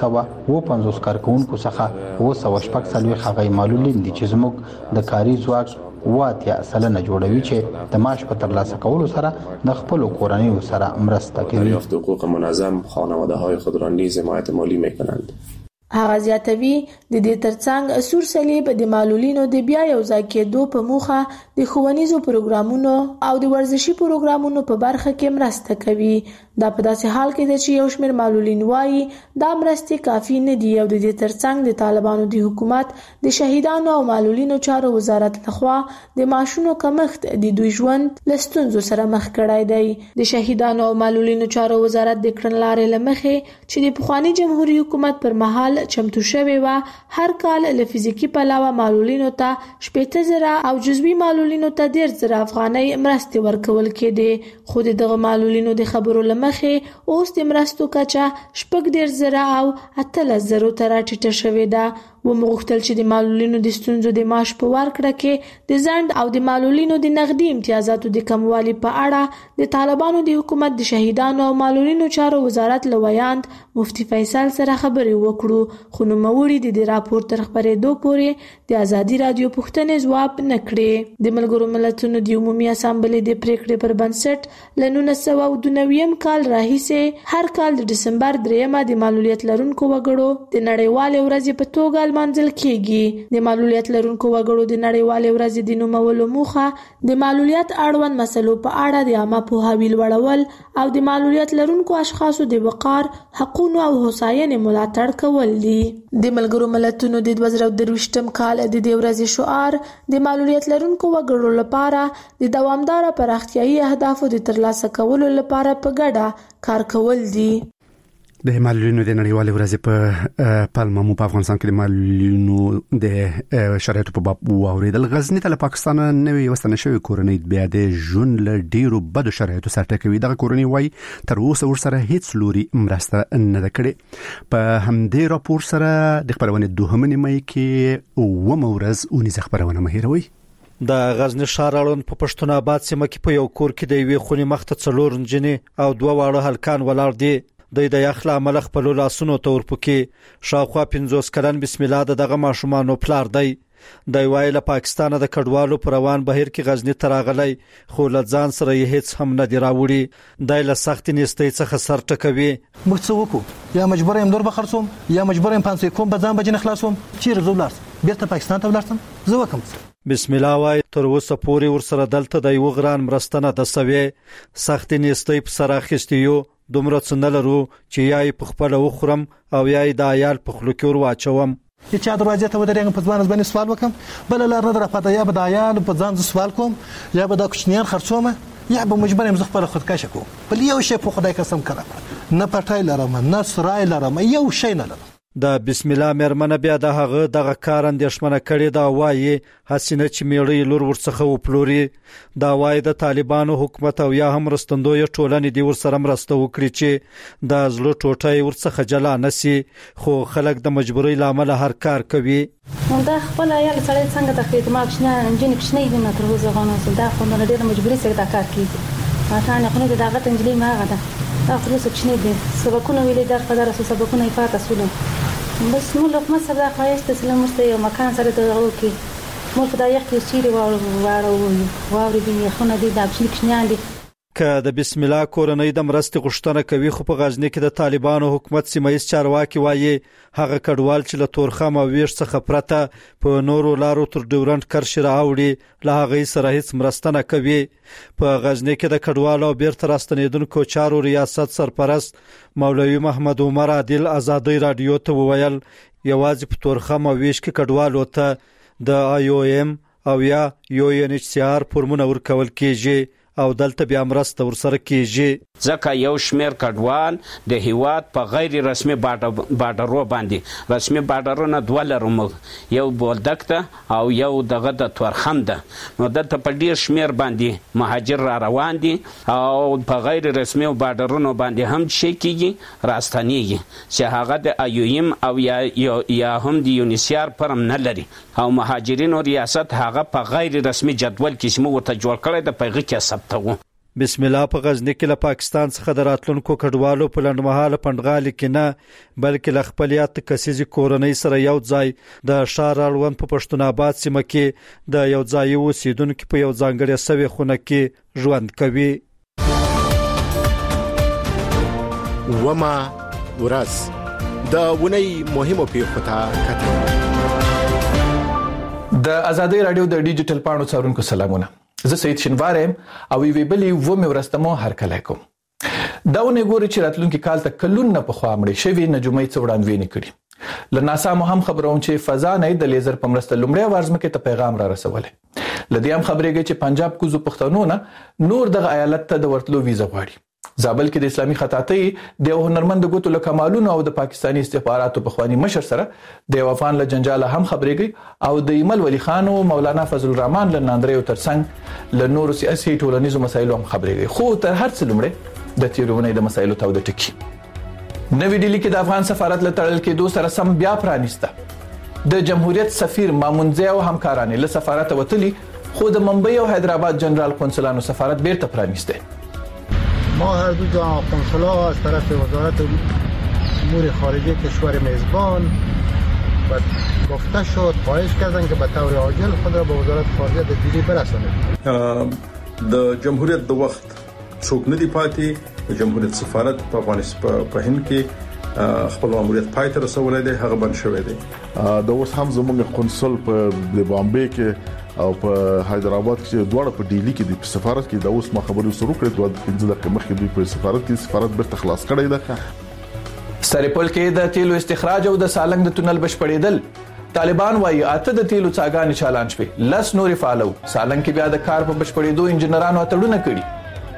Speaker 15: 850 کارکونکو څخه 240 هغه معلولین دي چې زموږ د کاري ځواک 80% جوړوي چې د معاش په ترلاسه کولو سره د خپل کورنیو سره مرسته کوي.
Speaker 18: دریافت حقوق منظم خانواده‌های خود را نیز حمایت مالی می‌کنند.
Speaker 14: هغه زیاتوي د دې ترڅنګ سور صلیب د معلولینو د بیا یو ځای کېدو په موخه د ښوونیزو پروګرامونو او د ورزشي پروګرامونو په برخه کې مرسته کوي. دا په داسې حال کې ده چې یو شمېر معلولین وایي دا مرستې کافي نه دي او د دې ترڅنګ د طالبانو د حکومت د شهیدانو او معلولینو چارو وزارت لخوا د معاشونو کمښت د دوی ژوند له ستونزو سره مخ کړی دی. د شهیدانو او معلولینو چارو وزارت د کړنلارې له مخې چې د پخواني جمهوریت حکومت پر مهال چمتو شوی و هر کال له فزیکی پلاوه معلولینو ته 80,000 او جزوی معلولینو ته 10,000 افغانۍ مرستې ورکول کېدې. خو دغه معلولینو د خبرو لمخې اوس د مرستو کچه 10,000 او 8,000 ته راټیټه شوې ده. ومغوښتل چې د معلولینو د ستونزو د معاش په ورکړه کې د ځنډ او د معلولینو د نقدي امتیازاتو د کموالي په اړه د طالبانو د حکومت د شهیدانو او معلولینو چارو وزارت لویاند مفتی فیصل سره خبرې وکړو. خو نوموړي د راپور تر خبرېدو پورې د آزادي رادیو پوښتنې ځواب نه کړې. د ملګرو ملتونو د عمومي اسامبلې د پریکړې پر بنسټ له 1992 کال راهیسې هر کال د دسمبر 3 د معلولیت لرونکو وګړو د نړیوالې ورځې په توګه منځل کېږي. د معلولیت لرونکو وګړو د نړیوالې ورځې د نومولو موخه د معلولیت اړوند مسلو په اړه د عامه پوهاوي لوړول او د معلولیت لرونکو اشخاصو د وقار، حقوقو او هوساینې ملاتړ کول دي. د ملګرو ملتونو د 2023 کال د دې ورځې شعار د معلولیت لرونکو وګړو لپاره د دوامداره پراختیايي اهدافو د ترلاسه کولو لپاره په ګډه کار کول دي.
Speaker 1: د معلولینو د نړیوالې ورځې په پالما مو په افغانستان کې د معلولینو د شرایطو په باب واوریدل. غزنی ته له پاکستان نوې وستنه شوې کورنۍ بیا د ژوند له ډیرو بدو شرایطو سره ټکوي. دغه کورنۍ وایي تر اوسه ورسره هیڅ لوري مرسته نه ده کړې. په همدې راپور سره د خبرونې 2 مې کې 9 ورځ اونیزه خبرونه مهیروي.
Speaker 19: د غزنی ښار اړوند په پښتون آباد سیمه کې په یو کور کې د یوې خونې مخته 4 نجونې او 2 واړه هلکان ولاړ دي. د یخ له امله خپل لاسونو ته ورپکې شاوخوا 50 کلن بسم الله دغه ماشومانو پلار دی. د وایي له پاکستان د کډوالو پر روان بهر کې غزنی ته راغلی خو له ځان سره یې هیڅ هم نه دی راوړي. د له سخت نیستۍ څخه سر ټکوي.
Speaker 2: موږ څه وکړو؟ یا مجبور یم دور بخرڅوم یا مجبور یم پانسې کوم بځان بجن خلاصوم. چیرې زو ولارم بیرته پاکستان ته ولارم زه وکم.
Speaker 19: بسم الله وای تر اوسه پورې ورسره دلته د یو غران مرستنه د سوي سخت نیستۍ په سر اخیستیو دومره څنګه لرو چې یای په خپل وخورم او یای د عیال په خلو کې ور واچوم.
Speaker 2: چې دروازه ته ودرېږم په ځوان باندې سوال وکم بل لار نه راپاته یا به د عیال په ځان سوال کوم یا به د کوچنیان خرڅوم یا به مجبور یم خپل خودکشه کوم. بل یو شی په خدای قسم کړم نه پټای لرم نه سرای لرم یو شی نه لرم.
Speaker 19: د بسم الله مرمنه بیا دغه کار اندېښمنه کړي دا وایي حسینه چې میړی لور ورڅخه وپلوري. دا وایي د طالبانو حکومت او یا هم رستندوی ټولنې دی ورسره مرسته وکړي چې د زلو ټوټای ورڅخه جلا نسی خو خلک د مجبورۍ لامل هر کار کوي.
Speaker 20: دا خپل عیال سره څنګه تخریب ماکشنه انجن کښنه دی نه تر وځه غونو دا خو نه ډېر مجبوري سره دا کار کوي. ماتانه خو نه دا غته انجلې ما غته دا خو څه کښنه دي سبقونه ویلې در قدر سبقونه یې پاتې سول. بس نو لوک ما سره خایست اسلام مست یو مکان سره ته وکی مور په دایخ کې چیرې واوري دي خونه دي د کښنیان دي.
Speaker 19: که د بسم الله کورنۍ د مرستې غوښتنه کوي خو په غزنی کې د طالبانو حکومت سیمایي چارواکي وایي هغه کډوال چې له تورخم او ویش څخه پرته په نورو لارو تر ډیورنډ کرښې راوړي له هغه سره هیڅ مرسته نه کوي. په غزنی کې د کډوالو بیرته راستنیدونکو چارو ریاست سرپرست مولوي محمد عمر عادل ازادي رادیو ته وویل یوازې په تورخم او ویش کې کډوالو ته د IOM او یا UNHCR فورمونه ورکول کیږي او دلته بیا مرسته ورسره کیږي.
Speaker 21: ځکه یو شمیر کډوال د هیواد په غیر رسمي بارډرو باندې رسمي بارډرونه دوه لرو یو بولدک ته او یو دغه د تورخم ده نو دلته په ډیر شمیر باندې مهاجر را روان دي او په غیر رسمي بارډرونو باندې هم شي کیږي راستنیږي چې هغه د IOM او یا هم د UNHCR پرم نه لري او مهاجرینو ریاست هغه په غیر رسمي جدول کې سمو ورته جوړ کړی د پیغه کې ثبتو.
Speaker 19: بسم الله په غزنی کې له پاکستان څخه د راتلونکو کډوالو په لنډمهاله پندغالي کې نه بلکې له خپل یاد کسيزي کورنۍ سره یو ځای د شهر اړوند په پښتون آباد سیمه کې د یو ځای اوسیدونکو په یو ځانګړي سوي خونه کې ژوند کوي.
Speaker 22: وما ورځ د ونی مهمو پیښو ته کتل.
Speaker 23: د آزادۍ رادیو د ډیجیټل پاڼو څارونکو سلامونه. زه سید شنوارم او وی بلی و مې ورستمو هر کله کوم. داونه ګوري چې راتلونکي کال ته کلون نه په خوا مړې شوی نجومي څوړان ویني کړي. لناسا مو هم خبروم چې فضا نه د لیزر په مرسته لومړی وارزمکه ته پیغام را رسوله. لدی هم خبرېږي چې پنجاب کوزو پښتنو نه نور د ایالت ته د ورتلو ویزه غواړي. زابل کې د اسلامي خطاطۍ د هنرمند ګوتو له کمالونو او د پاکستاني استخباراتو په خواني مشر سره د وفان له جنجال هم خبرېږي او د ایمل ولی خان او مولانا فضل الرحمن له ناندریو ترڅنګ له نورو سیاسي ټولنیزو مسایلو هم خبرېږي. خو تر هر څه لومړی د تیرونه د مسایلو ته د ټکی نوې ډیلی کې د افغان سفارت له تړل کېدو سره سم بیا پرانیسته د جمهوریت سفیر مامونزه او همکارانه له سفارت وتلی خو د ممبئی او حیدرآباد جنرال قونسلانو سفارت بیرته پرانیسته.
Speaker 24: ما هر دو قنصلا از طرف وزارت امور خارجه کشور میزبان و گفته شد خواهش کردن که به طور عاجل خود را به وزارت خارجه د دیلی برسانند.
Speaker 25: د جمهوریت د وخت څوک نه دی پاتې د جمهوریت سفارت په افغانستان په هند کې خپل ماموریت پای ته رسولای دی هغه بند شوی دی.
Speaker 26: د اوس هم زموږ قنصل په د بامبې کې او په حیدرآباد کې دواړه په ډیلی کې د سفارت کې د اوس ما خبرو سره کړې دوه 15 دقیقې مخکې دوی په سفارت بیرته خلاص کړی ده.
Speaker 23: سرپل کې د تیلو استخراج او د سالنګ د تونل بشپړېدل طالبان وايي اته د تیلو څاګانې چالان شوه لس نورې فعالو سالنګ کې بیا د کار په بشپړېدو انجنیرانو اتړونه کړي.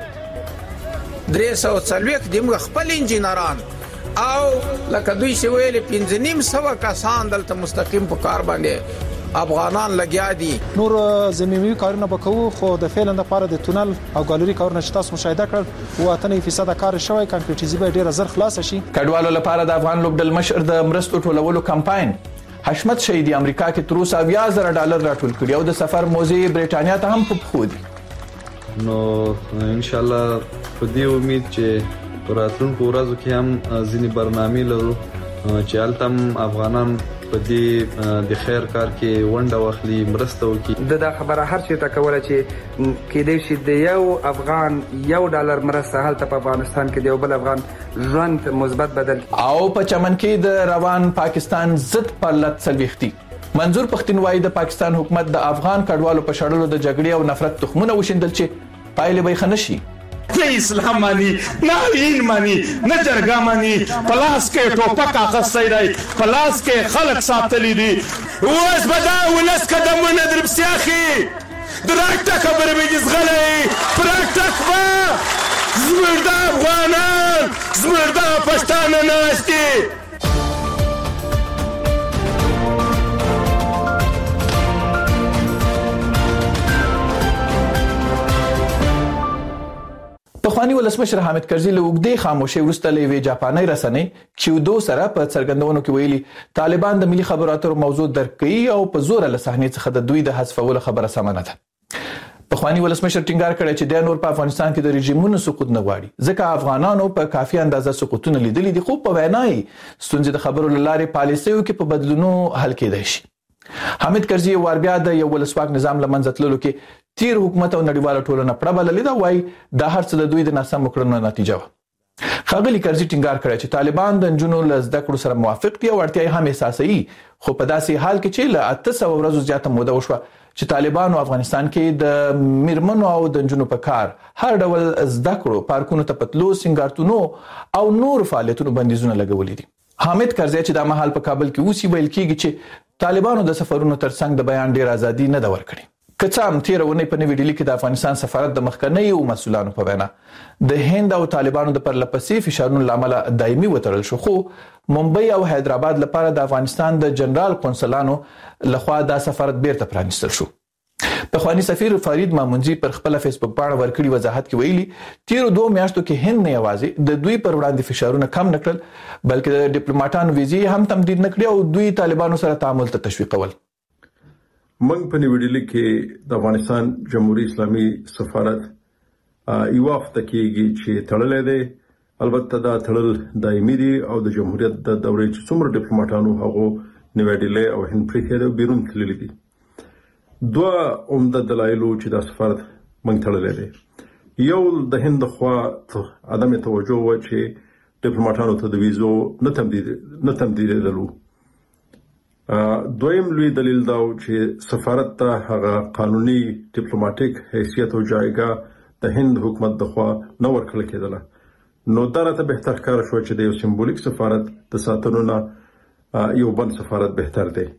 Speaker 27: 340 دمغه خپل انجنیران او لکه دوی چې ویلې 1500 کسان دلته مستقیم په کار باندې افغانان لګیا دي.
Speaker 28: نور زمینی کارونه وکړو خو د فعلا د لپاره د تونل او ګالری کارونه چې تاسو مشاهده کړ و 8% کار شوی کانکریټیزي به ډیر زر خلاص شي.
Speaker 23: کډوالو لپاره د افغان لوبډل مشر د مرستو ټولولو کمپاین حشمت شهیدی امریکا کې تر اوسه $10,000 راټول کړي او د سفر موزي برېټانیا ته هم په خو دي.
Speaker 29: نو ان شاء الله په دې امید چې پر راتلونکو ورځو کې هم ځینې برنامې لرو چې التم افغانان په دې د خیر کار کې ونډه واخلي مرسته وکړي.
Speaker 30: د خبره هر څه ته کوله چې کې دې شي د یو افغان $1 مرسته هلته په افغانستان کې د یو بل افغان ژوند مثبت بدل
Speaker 23: او په چمن کې د روان پاکستان ضد پرلط سلويختي منظور پښتون وايي د پاکستان حکومت د افغان کډوالو په شړلو د جګړې او نفرت تخمونه وشندل چې پایله به خنشي.
Speaker 31: نه اسلام مانی نه دین مانی نه جرګه مانی پلاس کې ټوپک اخستای دی پلاس کې خلک ساتلی دي اوس بدا ولس قدمونه در بسیاخي درکته خبره به زغلې پرکتک با زمردا افغانان زمردا پښتانه ناشتي.
Speaker 23: پخوانی ولسمشر حامد کرزي له وګړي خاموشي ورسته لوي جاپاني رسنۍ کیودو سره په څرګندونو کې ویلي طالبان د ملي خبرو اترو موضوع درکې او په زور له صحنې څخه د دوی د حذفولو خبره سمانه ده. پخوانی ولسمشر ټینګار کړی چې د نور په افغانستان کې د رژیمونو سقوط نه غواړي ځکه افغانانو په کافي اندازه سقوطونه لیدلي دي خو په وینای ستونزې د خبرو لاره پالیسیو کې په بدلونو حل کېدای شي. حامد کرزي واربیا د یو ولسواک نظام لمنځه تللو کې تیر حکومت او نړیواله ټولنه پړه بللې ده، وایي دا هر څه د دوی د ناسم کړنو نتیجه وه. ښاغلي کرزي ټینګار کړی چې طالبان د نجونو له زده کړو سره موافق دي او اړتیا یې هم احساسوي، خو په داسې حال کې چې له 800 ورځو زیاته موده وشوه چې طالبانو افغانستان کې د میرمنو او د نجونو په کار هر ډول زده کړو، پارکونو ته پتلو، سنگارتونو او نور فعالیتونو بندیزونه لګولي دي. حامد کرزي چې د مهال په کابل کې اوسي ویل کېږي چې طالبانو د سفرونو ترڅنګ د بیان ډیر ازادي نه ده ورکړې. که څه هم تیر ونې په نوې ډیلي کې د افغانستان سفارت د مخکنیو مسولانو په وینا د هند او طالبانو د پرلپسې فشارونو لامل دایمي وتړل شو، خو ممبئی او حیدرآباد لپاره د افغانستان د جنرال قونسلانو لخوا دا سفارت بیرته پرانیستل شو. پخوانی سفیر فرید مامونځي پر خپل فیسبوک باندې ورکړي وضاحت کې ویلي تیر 2 میاشتو کې هند نه یوازې د دوی پر وړاندې فشارونه کم نکړل بلکې د ډیپلوماټانو ویزې هم تمدید نکړي او دوی طالبانو سره تعامل ته تشویقول.
Speaker 25: موږ په نوې ډیلي کې د افغانستان جمهوریت اسلامي سفارت یو هفته کېږي چې تړلې ده، البته دا تړل دایمي دي او د جمهوریت د دورې چې څومره ډیپلوماټانو هغه نوې ډیلي او هند پرې د بیرون تللي دي. دوه عمده دلایلو چې د سفارت موږ تړلې ده، یو د هند خوا عدم توجه و چې ډیپلوماټانو ته د ویزو نه تمدیدېدلو. دویم لوی دلیل دا چې سفارت ته هغه قانوني ډیپلوماټیک حیثیت او جایګه د هند حکومت د خوا نه ورکړل کېدله، نو دا راته بهتر ښکاره شو چې د یو سمبولیک سفارت د ساتلو نه یو بل سفارت بهتر دی.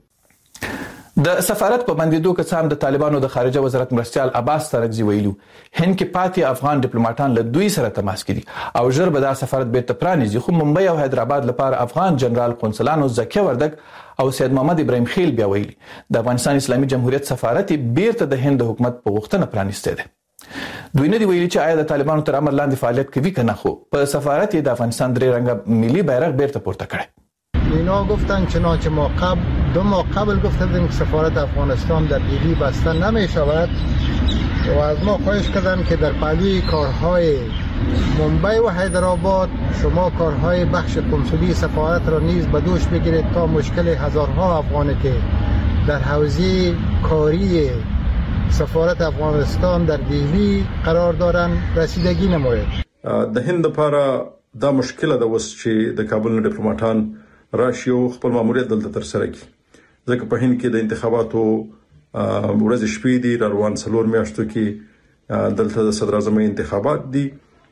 Speaker 23: د سفارت په بندیدو کې څام د طالبانو د خارجه وزارت مرستيال عباس ترکزي ویلو هند کې پاتې افغان ډیپلوماټان له دوی سره تماس کړي او ژر به دا سفارت بیرته پرانیزي، خو ممبئی او حیدرآباد لپاره افغان جنرال قونسلانو زکیه وردک او سید محمد ابراهیم خیل بیا ویلي د افغانستان اسلامي جمهوریت سفارت بیرته د هند حکومت په غوښتنه پرانیسته ده. دوی نه دی ویلي چې آیا د طالبانو تر امر لاندې فعالیت کوي کنه، خو په سفارت د افغانستان درې رنګه ملي بیرغ بیرته پورته کړي.
Speaker 24: اینا گفتن چنانچه ما قبل 2 ماه قبل گفتن که سفارت افغانستان در دیلی بسته نمی شود و از ما خواهش کردن که در پهلوی کارهای ممبئی و حیدرآباد شما کارهای بخش کنسولی سفارت را نیز به دوش بگیرید تا مشکل هزارها افغانی که در حوزه کاری سفارت افغانستان در دیلی قرار دارند رسیدگی نماید.
Speaker 25: د هند لپاره دا مشکل ده وس چې د کابل ډیپلوماټان راشي او خپل ماموریت دلته تر سره کوي، ځکه په هند کې د انتخاباتو ورځ شپې دي، روان 4 میاشتو کې دلته د صدر اعظم انتخابات دي،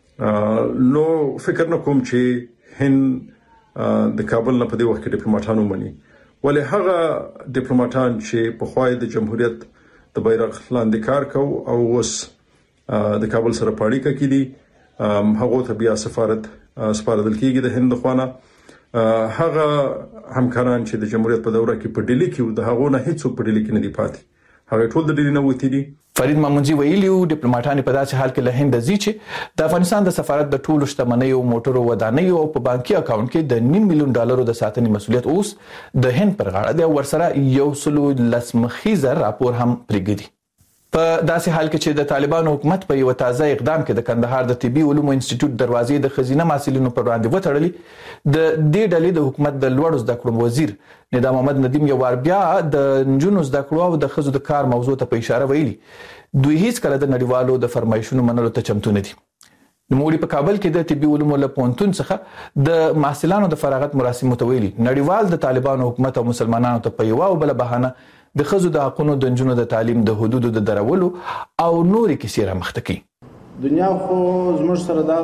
Speaker 25: نو فکر نه کوم چې هند د کابل نه په دې وخت کې ډیپلوماټانو مني، ولې هغه ډیپلوماټان چې په خوای د جمهوریت د بیرغ لاندې کار کوي او اوس د کابل سره پاړیکه کې دي، هغه ته بیا سفارت سپارل کېږي د هند خوانه. هغه همکاران چې د جمهوریت په دوره کې په ډیلی کې د هغو نه هیڅ په ډیلی کې نه دی پاتې، هغه ټول د ډیلی نه وتی دي.
Speaker 23: فرید مامونځي ویلي ډیپلوماټان په داسې حال کې له هند ځي چې د افغانستان د سفارت د ټولو شتمنیو، موټرو، ودانیو او په بانکي اکاونټ کې د $9 ملیون د ساتنې مسولیت اوس د هند پر غاړه دی او ورسره 110 مخیزه راپور هم پرېږدي. په داسې حال کې چې د طالبانو حکومت په یو تازه اقدام کې د کندهار د طبي علومو انسټیټیوټ دروازې د خزینه محصلینو پر وړاندې وتړلې، د دې ډلې د حکومت د لوړو زده کړو وزیر ندا محمد ندیم یو وار بیا د نجونو زده کړو او د ښځو د کار موضوع ته په اشاره ویلي دوی هیڅ کله د نړیوالو د فرمایشونو منلو ته چمتو نه دي. نوموړي په کابل کې د طبي علومو له پونتون څخه د محصلانو د فراغت مراسمو ته ویلي نړیوال د طالبانو حکومت او مسلمانانو ته په یو او بل بهانه د ښځو د حقونو، د نجونو د تعلیم، د حدودو د درولو او نورې کیسې رامخته کوي.
Speaker 3: دنیا خو زموږ سره دا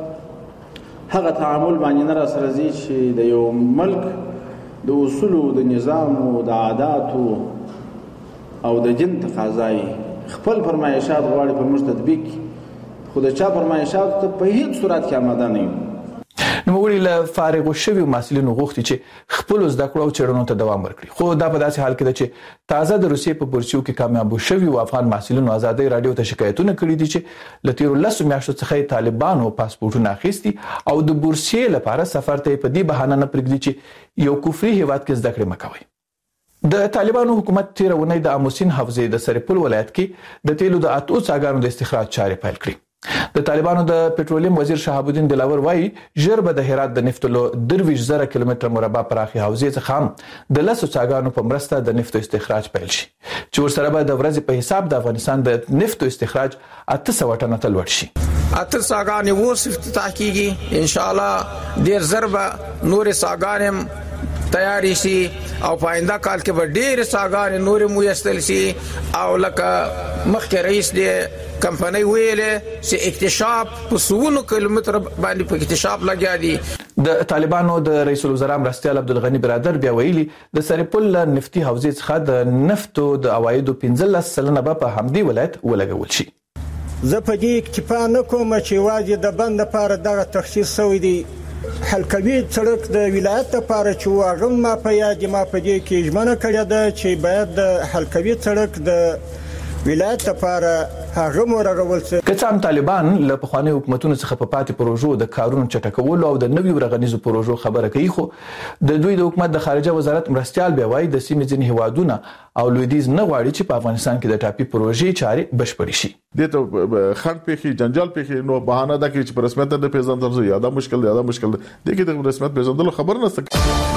Speaker 3: ده هغه تعامل باندې نه را سره ځي چې د یو ملک د اصولو، د نظامو، د عاداتو او د دین تقاضای خپل فرمایشات غواړي په موږ تطبیق، خو د چا فرمایشات ته په هیڅ صورت کې آماده نه یو.
Speaker 23: نوموړي له فارغو شویو محصلینو غوښتي چې خپل زده کړو او څېړنو ته دوام ورکړي، خو دا په داسې حال کې ده چې تازه د روسیې په بورسیو کې کامیاب شویو افغان محصلینو ازادۍ راډیو ته شکایتونه کړي دي چې له تیرو 10 میاشتو څخه طالبانو پاسپورټونه اخیستي او د بورسیې لپاره سفر ته په دې بهانه نه پرېږدي چې یو کفري هیواد کې زده کړې مکوي. د طالبانو حکومت تیر ونې د اموسین حوزې د سرپل ولایت کې د تیلو د 8 څاګانو د استخراج چارې پیل کړې. د طالبانو د پېټرولیم وزیر شهاب الدین دلاور وایي ژر به د هرات د نفتو له 23,000 کیلومتره مربع پراخي حوزې څخه د لسو څاګانو په مرسته د نفتو استخراج پیل شي چې ورسره به د ورځې په حساب د افغانستان د نفتو استخراج 800 ټنه ته لوړ شي.
Speaker 27: 8 څاګانې اوس افتتاح کیږي ان شاء الله ډیر ضربه نور څاګانې تیاری شي او په آینده کال کې به ډیر څاګانې نور مویستل شي او لکه مخکې رئیس دی کمپنۍ ویلې چې اکتشاف په 100 کیلومتر باندې په اکتشاف لګیا دي.
Speaker 23: د طالبانو د رئیس الوزرا مرستیال عبدالغنی برادر بیا ویلي د سرپل نفتي حوزې څخه د نفتو د عوایدو 15% به په همدې ولایت ولګول شي.
Speaker 4: زه په دې اکتفا نه کوم چې واجب د بند لپاره دغه تخصیص شوی دی. حلقوي سړک د ولایت لپاره چې واغم ما په یاد ما په دې کې ژمنه کړې ده چې باید د حلقوي سړک د ولایت لپاره هغه مرغول شي.
Speaker 23: کڅام طالبان له پخوانی حکومتونو څخه په پاتې پروژو د کارونو چټکولو او د نوي ورغنیزو پروژو خبره کوي خو د دوی د حکومت د خارجه وزارت مرستيال بیا وایي د سیمې ځینې هوادونه او لویدیز نه غواړي چې په افغانستان کې د ټاپي پروژې چارې بشپړې شي.
Speaker 26: دته خند پیخي جنجال پیخي نو بهانه ده کې چې په رسمیت د پیژندل زیاده مشکل دی د کې د رسمیت پیژندل خبر نه سکه.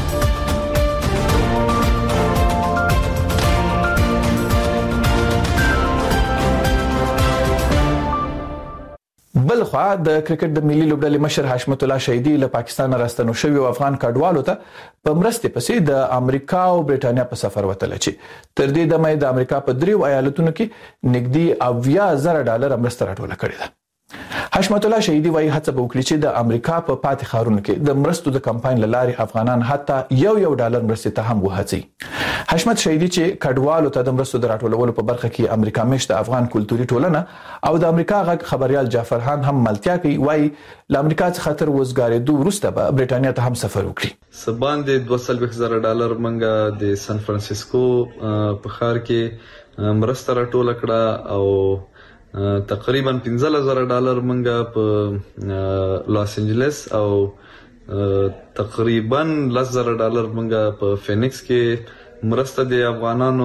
Speaker 23: بل خو د کرکټ د ملي لوبډلې مشر حشمت الله شهیدي له پاکستان راستنو شوی افغان کډوالو ته په مرسته پسې د امریکا او برېټانیا په سفر وتل چې تر دې دمه د امریکا په 3 ایالتونو کې نږدې $80,000 مرسته راټوله کړې ده. حشمت الله شهیدي وایي هڅه وکړي چې د امریکا په پاتې ښارونو کې د مرستو د کمپاین لارې افغانان حتی $1 مرستې ته هم وهڅي. حشمت شهیدي چې کډوالو ته د مرستو د راټولولو په برخه کې امریکا مشت افغان کلتوري ټولنه او د امریکا غږ خبريال جعفر خان هم ملتیا کوي وایي ل امریکا څخه تر وزګارېدو وروسته به برېټانیا ته هم سفر وکړي.
Speaker 29: سباند $2,000 منګه د سان فرانسیسکو په ښار کې مرسته راټوله کړه او تقریبا $15,000 منګه په لاس انجلس او تقریبا $10,000 منګه په فینکس کې مرسته د افغانانو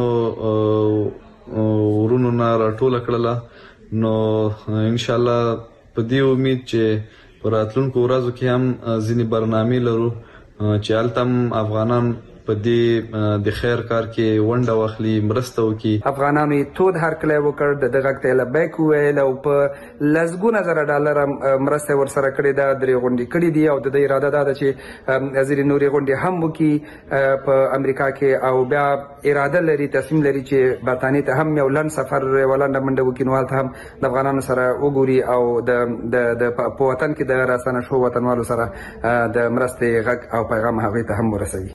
Speaker 29: ورونو نه راټوله کړله. نو ان شاء الله په دې امید چې په راتلونکو ورځو کې هم ځینې برنامې لرو چې هلته افغانان په دې د خیر کار کې ونډه واخلي مرسته وکړي.
Speaker 30: افغانانو تود هرکلی وکړ د دغه ته لبیک ویل او په لزګونه $1,000 مرسته ورسره کړې ده درې غونډې کړې دي او د اراده ده چې ځینې نورې غونډې هم وکړي په امریکا کې او بیا اراده لري تصمیم لري چې برتانیې ته هم یو لنډ سفر ولنډه منډه وکړي نو هلته هم د افغانانو سره وګوري او د په وطن کې د راستنه شو وطنوالو سره د مرستې غږ او پیغام هغوی ته هم ورسوي.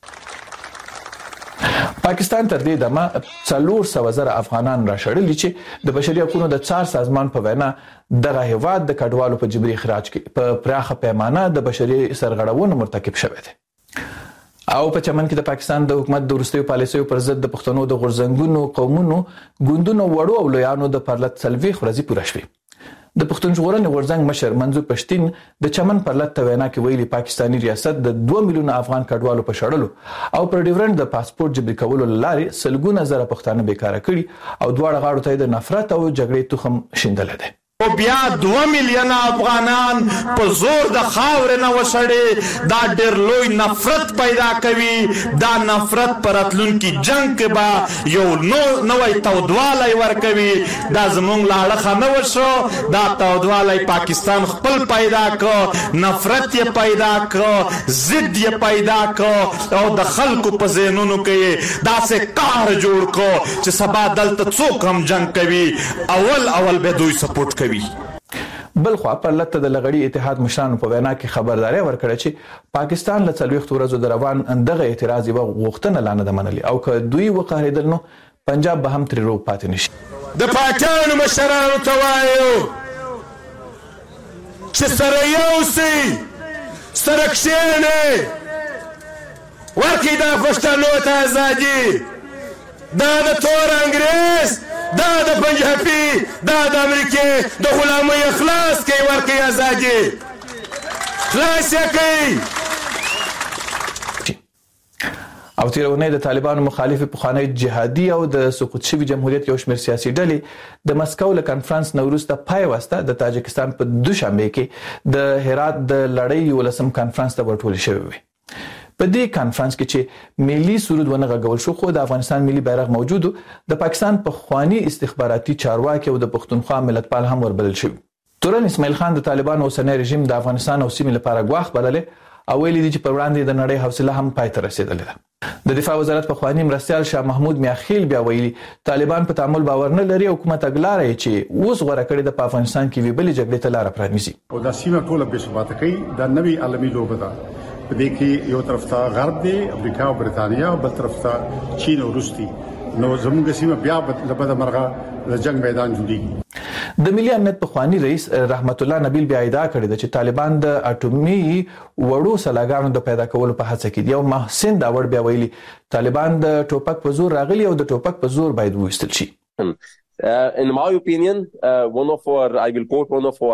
Speaker 23: پاکستان تر دې دمه 400,000 افغانان راشړلي چې د بشري حقوقو د څار سازمان په وینا دغه هیواد د کډوالو په جبري اخراج کې په پراخه پیمانه د بشري سرغړونو مرتکب شوی دی. او په چمن کې د پاکستان د حکومت د وروستیو پالیسیو پر ضد د پښتنو د غورځنګونو قومونو ګوندونو وړو او لویانو د پرلط سلوي خورزي پوره شوي. د پښتون ژغورنې غورځنګ مشر منظور پښتين د چمن پرلط وینا کې ویلي پاکستانی ریاست د 2 میلیونه افغان کډوالو په شړلو او پر ډیورنډ د پاسپورت جبري کولو لارې سلګونه زره پښتانه بیکاره کړي او دواړه غاړو ته د نفرت او جګړې تخم شیندل دي.
Speaker 31: او بیا 2 میلیونه افغانان په زور د خاور نه وسړي دا ډېر لوی نفرت پیدا کوي. دا نفرت پر اتلونکي جنگ کې با یو نوې تودوالای ورکوي. دا زمونږ لاړه نه وشو دا تودوالای پاکستان خپل پیدا کړ نفرت یې پیدا کړ ضد یې پیدا کړ او د خلکو په ذهنونو کې دا سه کار جوړ کړ چې سبا دلته څوک هم جنگ کوي اول به دوی سپورټ کوي.
Speaker 23: بل خو په لته د لغړی اتحاد مشرانو په وینا کې خبرداري ورکړه چې پاکستان له 40 ورځو د روان اندغه اعتراض یو غوښتنه لانه د منلي او که دوی وقاریدل نو پنجاب به هم تر رو پاتې نشي.
Speaker 31: د پاکستان مشرانو ته وایو چې سره یو سي سره کښېنئ ورکړئ دا پښتنو ته ازادي. دا د تور انګریز دا د پنجابي دا د امریکې د غلامۍ اخلاص کوي ورکړئ ازادي خلاص یې کوي.
Speaker 23: او تیرونه د طالبانو مخالف پخوانی جهادي او د سقوط شوی جمهوریت یو شمېر سیاسي ډلې د مسکو له کانفرنس نوروز ته پای واسطه د تاجکستان په دوشنبه کې د هرات د لړۍ ولسم کانفرنس ته ورټول شوی وي. په دې کانفرنس کې چې ملي سرود ونه غږول شو خو د افغانستان ملي بیرغ موجود د پاکستان په خواني استخباراتي چارواکي او د پښتونخوا ملتپال هم وربلل شو. تورن اسماعیل خان د طالبانو اوسنی رژیم د افغانستان او سیمې لپاره ګواښ بللې او ویلي دي چې په وړاندې د نړۍ حوصله هم پای ته رسیدلې ده. د دفاع وزارت په خواني مرستيال شاه محمود میاخیل بیا ویلي طالبان په تعامل باور نه لري او حکومت اګلاري چې اوس غوړه کړی د افغانستان کې ویبلې جګړې ته لار پرانیزي.
Speaker 5: او د سیمه ټوله به ثبات کوي د نوي عالمي لوبه ده. په دې کې یو طرف ته غرب دی امریکا او برتانیا او بل طرف ته چین او روس دي. نو زموږ سیمه بیا لبد مرغه د جنگ میدان جوړیږي.
Speaker 23: د ملي امنیت په خواني رئیس رحمت الله نبیل بیا ادعا کړې ده چې طالبان د اټومي وړو سلاګانو د پیدا کولو په هڅه کې دي او محسن داوړ بیا ویلي طالبان د ټوپک په زور راغلي او د ټوپک په زور باید وایستل شي.
Speaker 18: In my opinion, I will quote one of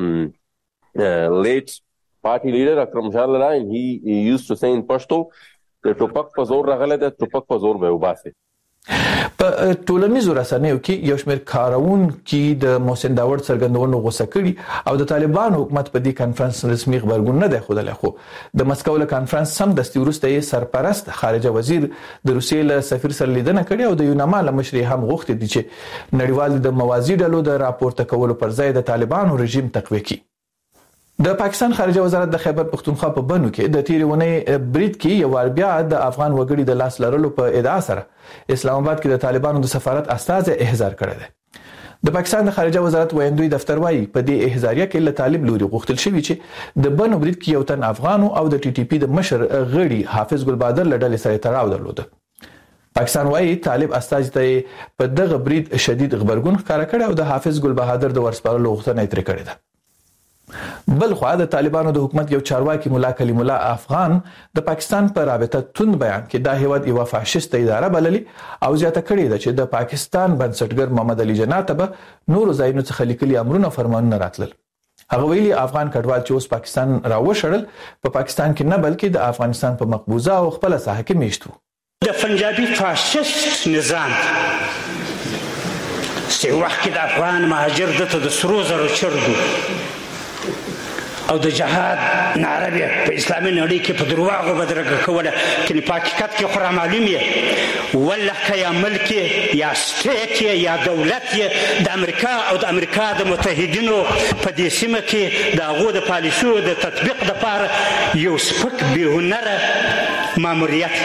Speaker 18: our late party leader Akram Shah Lara, and he used to say in Pashto, the topak pa zor ragale da topak pa zor be ubase.
Speaker 23: په ټولنیزو رسنیو کې یو شمېر کارونکي د محسن داوړ څرګندونو غوسه کړي او د طالبان حکومت په دې کانفرنس رسمي خبرګون نه دی ښودلی خو د مسکو له کانفرنس سمدستي وروسته یې سرپرست خارجه وزیر د روسیې له سفیر سره لیدنه کړې او د یوناما له مشرې هم غوښتي دي چې نړیوال د موازي ډلو د راپورته کولو پر ځای د طالبانو رژیم تقویه کړي. د پاکستان خارجه وزارت د خیبر پختونخوا په بنو کې د تیرې ونې برید کې یو وار بیا د افغان وګړي د لاس لرلو په ادعا سره اسلام آباد کې د طالبانو د سفارت استازي احضار کړی دی. د پاکستان د خارجه وزارت ویندوی دفتر وايي په دې احضاریه کې له طالب لوري غوښتل شوی چې د بنو برید کې یو تن افغان او د ټي ټي پی د مشر غړي حافظ ګل بادر لړل سره تړاو درلود. پاکستان وايي طالب استازي ته په دغه برید شدید خبرګون ښکارا کړ او د حافظ ګل بهادر د ورسپارلو غوښتنه یې ترې کړې ده. بل خو د طالبانو د حکومت یو چارواکي مولا کلیم الله افغان د پاکستان په رابطه توند بیان کې دا هیواد یو فاشیست اداره بللي او زیاته کړې ده چې د پاکستان بنسټګر محمد علي جناح ته به نور ځایونو څخه لیکلي امرونه فرمانونه راتلل. هغه ویلي افغان کډوال چې اوس پاکستان راوشړل په پاکستان کې نه بلکې د افغانستان په مقبوضه او خپل ساحه کې میشت وو.
Speaker 6: د پنجابي فاشیست نظام سی وخت کې د افغان مهاجر دته د سرو زرو چرګو او د جهاد نعره په اسلامي نړۍ کې په درواغو بدرګه کوله چې په حقیقت کې خورا معلوم یې والله که یا ملک یا سټیټ یا دولت د امریکا او د امریکا د متحدینو په دې سیمه کې د هغو د پالیسیو د تطبیق دپاره یو سپک بېهنره ماموریت.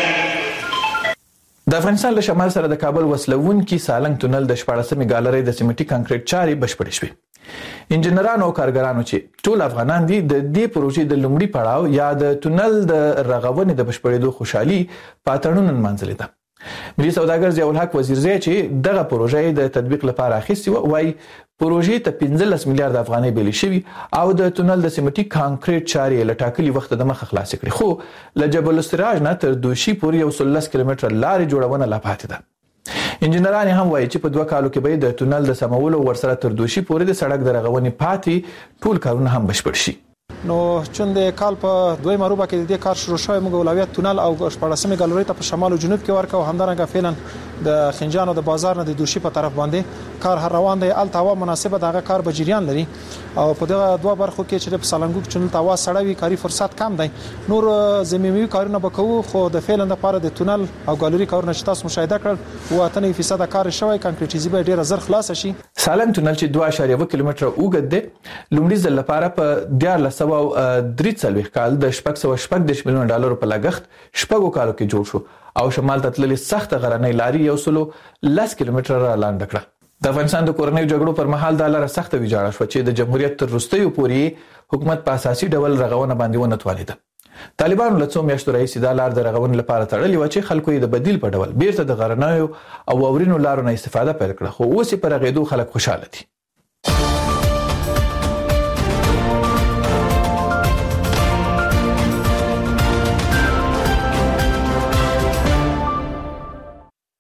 Speaker 23: د افغانستان له شمال سره د کابل وسلوونکي سالنګ تونل د 14مې ګالرۍ د سیمټي کانکریټ چارې بشپړې شوې. انجنیرانو او کارګرانو چې ټول افغانان دي د دې پروژې د لومړي پړاو یا د تونل د رغونې د بشپړېدو خوشحالي پاتړون منځلې ده. ملي سوداګر ضیاء الحق وزیرزی چې دغه پروژې د تطبیق لپاره اخیستې وای پروژې ته 15 میلیارډ افغانۍ بیل شوي او د تونل د سیمټي کانکریټ چارې له ټاکلي وخت د مخه خلاص کړي خو له جبل السراج نه تر دوشي پورې 13 کیلومتر لارې جوړونه لا پاتې ده. انجنیران هم وایي چې په 2 کالو کې به د تونل د سمولو ورسره تر دوشي پورې د سړک د رغونې پاتې ټول کارونه هم بشپړ شي.
Speaker 28: نو چون د کال په دوی مروبه کې د دې کار شروع شوی موږ ولایت تونل او 14مې ګالرۍ ته په شمال او جنوب کې ورکو همدارنګه فعلا د خنجان او د بازار نه د دوشي په طرف باندې کار هر روان دی. ال تاوا مناسبه دغه کار به جریان لري او په دغه دوه برخو کې چې په سالنګوک چنل تاوا سړوي کاری فرصت کم دی. نور زمینوي کارونه به کوو خو د فعلا لپاره د تونل او ګالرۍ کارونه چې تاسو مشاهده کړل 80% کار شوی کانکریټیزي به ډیره زر خلاص شي.
Speaker 23: سالنګ تونل چې 2.1 کیلومتر اوږد دی لومړي ځل لپاره په 13 کال د 614 میلیون ډالر په لګښت شپږو کالو کې جوړ شو او شمال ته تللې سخت غرنۍ لاري یو سلو 10 کیلومتر را لاندې کړه. د افغانستان د کورنیو جګړو پر مهال د لاره سخت ویجاړه شو چې د جمهوریت تر وروستیو پورې حکومت په اساسي ډول رغونه باندې ونه توانیده. طالبانو له څو میاشتو راهیسې دا لار د رغونې لپاره تړلې و چې خلکو یې د بدیل په ډول بیرته د غرنیو او واورینو لارو نه استفاده پیل کړه خو اوس یې په رغېدو خلک خوشاله دي.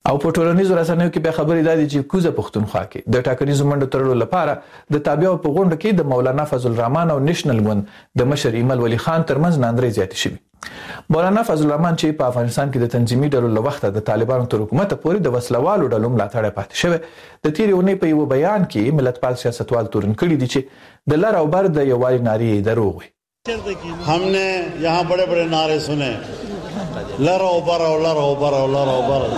Speaker 23: او په ټولنیزو رسنیو کې به خبرې دادي چې کوزه پښتونخوا کې د ټاکنیزو منډو تړلو لپاره د تابعو په غونډه کې د مولانا فضل الرحمن او نېشنل ګوند د مشر ایمل ولی خان ترمنځ ناندرۍ زیاتې شوې. مولانا فضل الرحمن چې په افغانستان کې د تنظیمي ډلو له وخته د طالبانو تر حکومت پورې د وسلوالو ډلو ملاتړ پاتې شوی، د تیرې اونۍ په یو بیان کې ملتپال سیاستوال تورن کړي دي چې د لر او بر د یووالي نارې دروغ وي.
Speaker 7: हमने यहाँ बड़े बड़े नारे सुने, लरो बरो लरो बरो लरो बरो,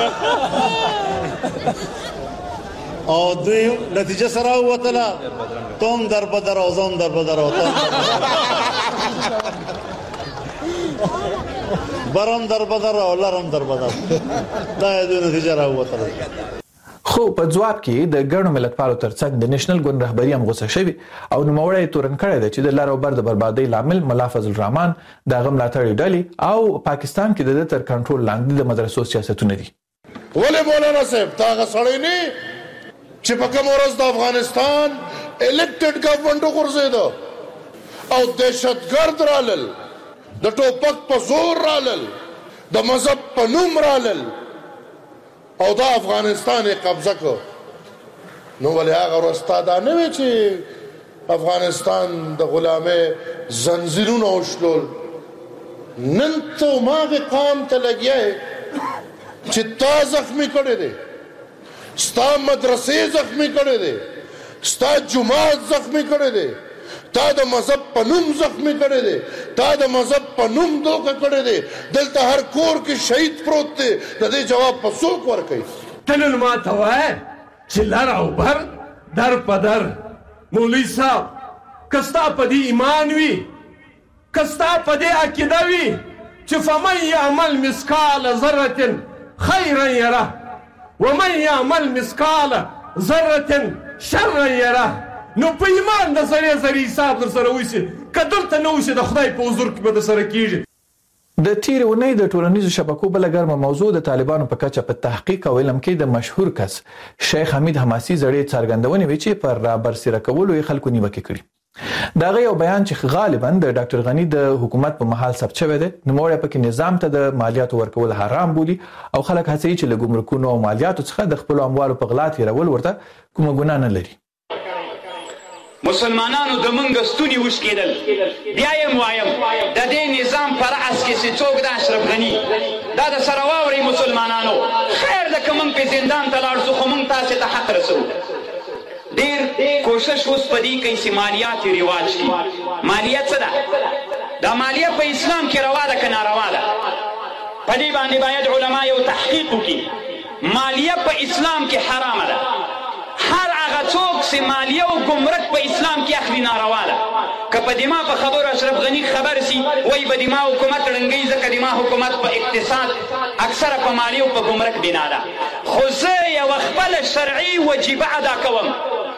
Speaker 7: और दुई नतीजा सरा हुआ तला तुम दर बदर हो तुम दर बदर हो बरम दर बदर हो लरम दर बदर دا دوی نتیجه را हुआ तला.
Speaker 23: خو په ځواب کې د ګڼو ملتپالو ترڅنګ د نېشنل ګوند رهبري هم غوسه شوې او نوموړی تورن کړی دی چې د لر او بر د بربادۍ لامل ملا فضل الرحمن د هغه ملاتړي ډلې او پاکستان کې د ده تر کنټرول لاندې د مدرسو سیاستونه دي.
Speaker 7: ولې مولانا صاحب تا هغه سړی نه چې په کومه ورځ د افغانستان الیکټډ ګورنمنټ وغورځېده او دهشتګرد رالل، د ټوپک په زور رالل، د مذهب په نوم رالل او دا افغانستان قبضه کو، نو ولې هغه ورځ تا دا نه وی چې افغانستان د غلامۍ زنځیرونه وشلول؟ نن ته ماغه قام ته لګیا چې تا زخمی کړی دی، ستا مدرسې زخمی کړی دی، ستا جماعت زخمی کړی دی، تا د مذهب په نوم زخمی کړی دی، تا د مذهب په نوم دوکه کړی دی، دلته هر کور کې شهید پروت دی، د دې جواب په څوک ورکوي؟
Speaker 31: ته نن ما ته وایه چې لر او بر در په در مولوي صاحب که ستا په دې ایمان وي، که ستا په دې عقیده وي چې فمن یعمل مثقال ذرة خیرا یره ومن یعمل مثقال ذرة شرا یره، نو په ایمان د سره سره حساب در سره وشي، که دلته نه وشي د خدای په حضور کې به در سره کېږي.
Speaker 23: د تیرې اونۍ د ټولنیزو شبکو بله ګرمه موضوع د طالبانو په کچه په تحقیق او علم کې د مشهور کس شیخ حمید حماسي زړې څرګندونې وې چې پر رابرسېره کولو یې خلکو نیوکې کړي. د هغه یو بیان چې غالبا د ډاکټر غني د حکومت په مهال ثبت شوی دی، نوموړی پکې نظام ته د مالیاتو ورکول حرام بولي او خلک هڅوي چې له ګمرکونو او مالیاتو څخه د خپلو اموالو په غلا تېرول ورته کومه ګناه نه لري.
Speaker 8: مسلمانانو د منګه ستوني وشکېدل، بیا یې وایم د دې نظام پر اس کې چې څوک د اشرف غني دا د سره واورئ مسلمانانو، خیر ده که موږ پې زندان ته لاړ شو خو موږ تاسې ته حق رسوو. ډېر کوشش اوس په دې کوي چې مالیات یې رواج کړي. مالیه څه ده؟ دا مالیه په اسلام کې روا ده که ناروا ده؟ په دې باندې باید علما یو تحقیق وکړي. مالیه په اسلام کې حرامه ده. هر هغه څوک چې مالیه او ګمرک په اسلام کې اخلي ناروا ده. که په دما په خبرو اشرف غني خبر سي وایي به دما حکومت ړنګوي، ځکه دما حکومت په اقتصاد اکثره په مالیه او په ګمرک بنا ده. خو زه یوه خپله شرعي وجیبه ادا کوم،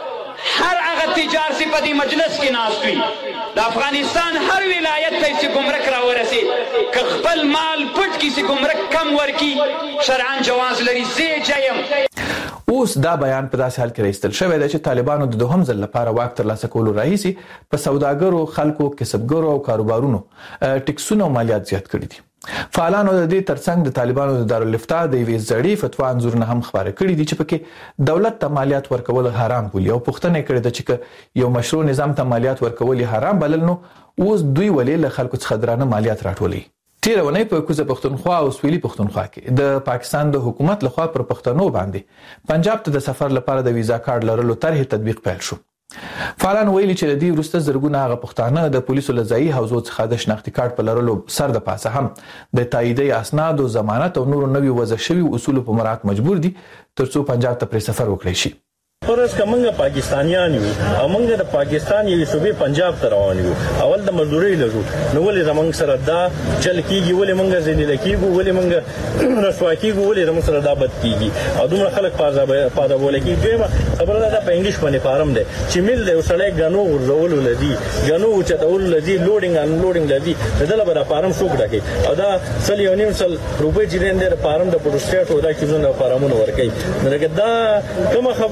Speaker 8: هر هغه تجار چې په دې مجلس کې ناست وي د افغانستان هر ولایت ته چې ګمرک راورسېد که خپل مال پټ کړي چې ګمرک کم ورکړي شرعاً جواز لري. زه جایم.
Speaker 23: اوس دا بیان په داسې حال کې راایستل شوی دی چې طالبانو د دوهم ځل لپاره واک ترلاسه کولو راهیسې په سوداګرو، خلکو، کسبګرو او کاروبارونو ټکسونه او مالیات زیات کړي دي. فعالانو د دې ترڅنګ د طالبانو د دارالفتاء د یوې زړې فتوا انځورونه هم خپاره کړي دي چې پکې دولت ته مالیات ورکول حرام بولي او پوښتنه یې کړې ده چې که یو مشروع نظام ته مالیات ورکول یې حرام بلل نو اوس دوی ولې له خلکو څخه درانه مالیات راټولوي. تیره اونۍ په کوزه پښتونخوا او سویلي پښتونخوا کې د پاکستان د حکومت لخوا پر پښتنو باندې پنجاب ته د سفر لپاره د ویزا کارت لرلو طرحې تطبیق پیل شو. فعالان ویلي چې د دې وروسته زرګونه هغه پښتانه د پولیسو له ځایي حوزو څخه د شناختي کارت په لرلو سر د پاسه هم د تاییدي اسنادو، ضمانت او نورو نوي وضع شوي اصولو په مراعات مجبور دي ترڅو پنجاب ته پرې سفر وکړي شي.
Speaker 9: پرس کومه پاکستانیان یو امنګ د پاکستان یو صوبې پنجاب ته روان یو، اول د مزدوري لږو نو ولې زمنګ سره دا چل کیږي، ولې منګ زنده کیږي، ولې منګ رسوا کیږي، ولې زمنګ سره دا بد کیږي او دومره خلک پاده بوله کیږي. دویمه خبره ده په انګلیش باندې فارم ده چې مل د وسړی غنو ورول لذي غنو چې دول لذي لوډینګ ان لوډینګ لذي دله به فارم شو کړی او دا سل یو نیم سل روپې چې د فارم د پروسټیټ ودا کیږي فارمونه ورکي. دا کومه خبره ده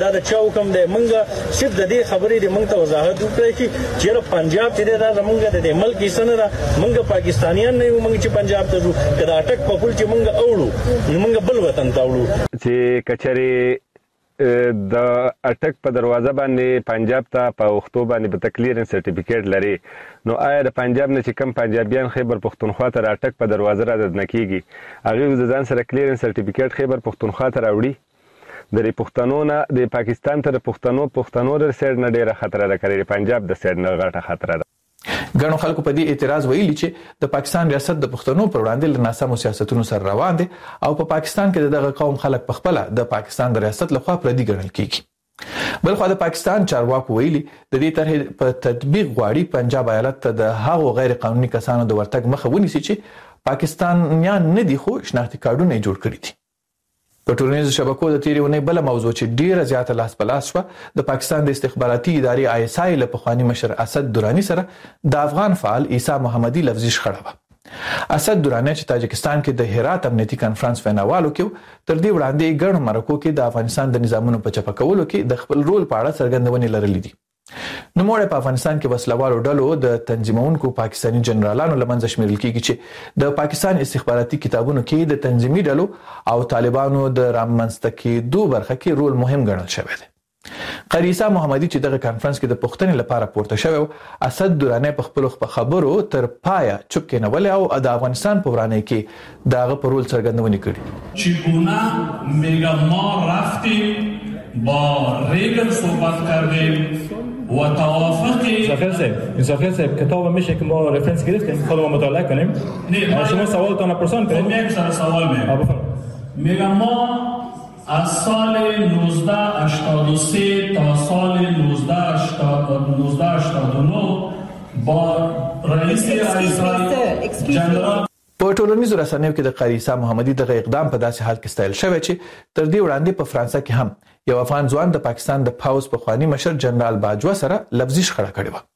Speaker 9: دا د چا حکم دی موږ صرف د دې خبرې د موږ ته وضاحت وکړي چې چیرې پنجاب چې دا زموږ د ملک حصہ نه ده موږ پاکستانیان نه یو موږ چې پنجاب ته ځو که د اټک په پل چې موږ اوړو نو موږ بل وطن ته اوړو
Speaker 1: چې کچري د اټک په دروازه باندې پنجاب ته په وختو باندې په کلیرنس سرټیفیکیټ لري نو آیا د پنجاب نه چې کم پنجابیان خیبر پختونخوا ته اټک په دروازه را دد نکېږي هغه د ځان سره کلیرنس سرټیفیکیټ خیبر پختونخوا ته راوړي د پښتنو نه د پاکستان تر پښتنو د سیډ نه ډیره خطر ده کړي پنجاب د سیډ نه غټه خطر ده
Speaker 23: ګڼو خلکو په دې اعتراض ویلي چې د پاکستان ریاست د پښتنو پر وړاندې له ناسمو سیاستونو سره روان دي او په پاکستان کې دغه قوم خلک په خپل د پاکستان د ریاست لخوا پردي ګڼل کیږي بلخو د پاکستان چارواکو ویلي د دې طرح په تطبیق غواړي پنجاب ایالت ته د هغو غیر قانوني کسانو د ورتګ مخه ونیسي چې پاکستانیان نه دي خو شناختی کارډونه جوړ کړي دي په ټولنیزو شبکو د تیرې ونې بل موضوع چې ډیره زیاته لاس په لاس شوه د پاکستان د استخباراتي ادارې ISI له پخواني مشر اسد دراني سره د افغان فعال عیسی محمدي لفظي شخړه وه اسد دراني چې تاجکستان کې د هرات امنیتي کانفرنس ویناوالو کې تر دې وړاندې ګڼو مرکو کې د افغانستان د نظامونو په چپه کولو کې د خپل رول په اړه څرګندونې لرلې دي نوموړی په افغانستان کې وسلوالو ډلو د تنظیمونکو پاکستاني جنرالانو لمنځه شمیرل کیږي چې د پاکستان استخباراتي کتابونو کې د تنظیمي ډلو او طالبانو د رامنځته کېدو برخه کې رول مهم ګڼل شوی دی قاری عیسی محمدي چې دغه کانفرنس کې د پښتنې لپاره پورته شوی اسد دراني په خپل خبرو تر پایا چوپ کېنول او د افغانستان په ورانه کې دغه په رول څرګندونې کړې
Speaker 2: چگونه میگم ما رفتیم با ریگن صحبت کردیم و توافق
Speaker 10: مسافر صاحب کتاب میشه که ما رفرنس گرفتیم خودمون مطالعه کنیم شما سوالتون پرسان کنید
Speaker 2: یک سر سوال میگم ما از سال 1983 تا سال 1989 با رئیس جنرال
Speaker 23: په ټولنیزو رسنیو کې د قاری عیسی محمدي دغه اقدام په داسې حال کې ستایل شوی چې تر دې وړاندې په فرانسه کې هم یو افغان ځوان د پاکستان د پاوز په خواني مشر جنرال باجوه سره لفظي شخړه کړې وه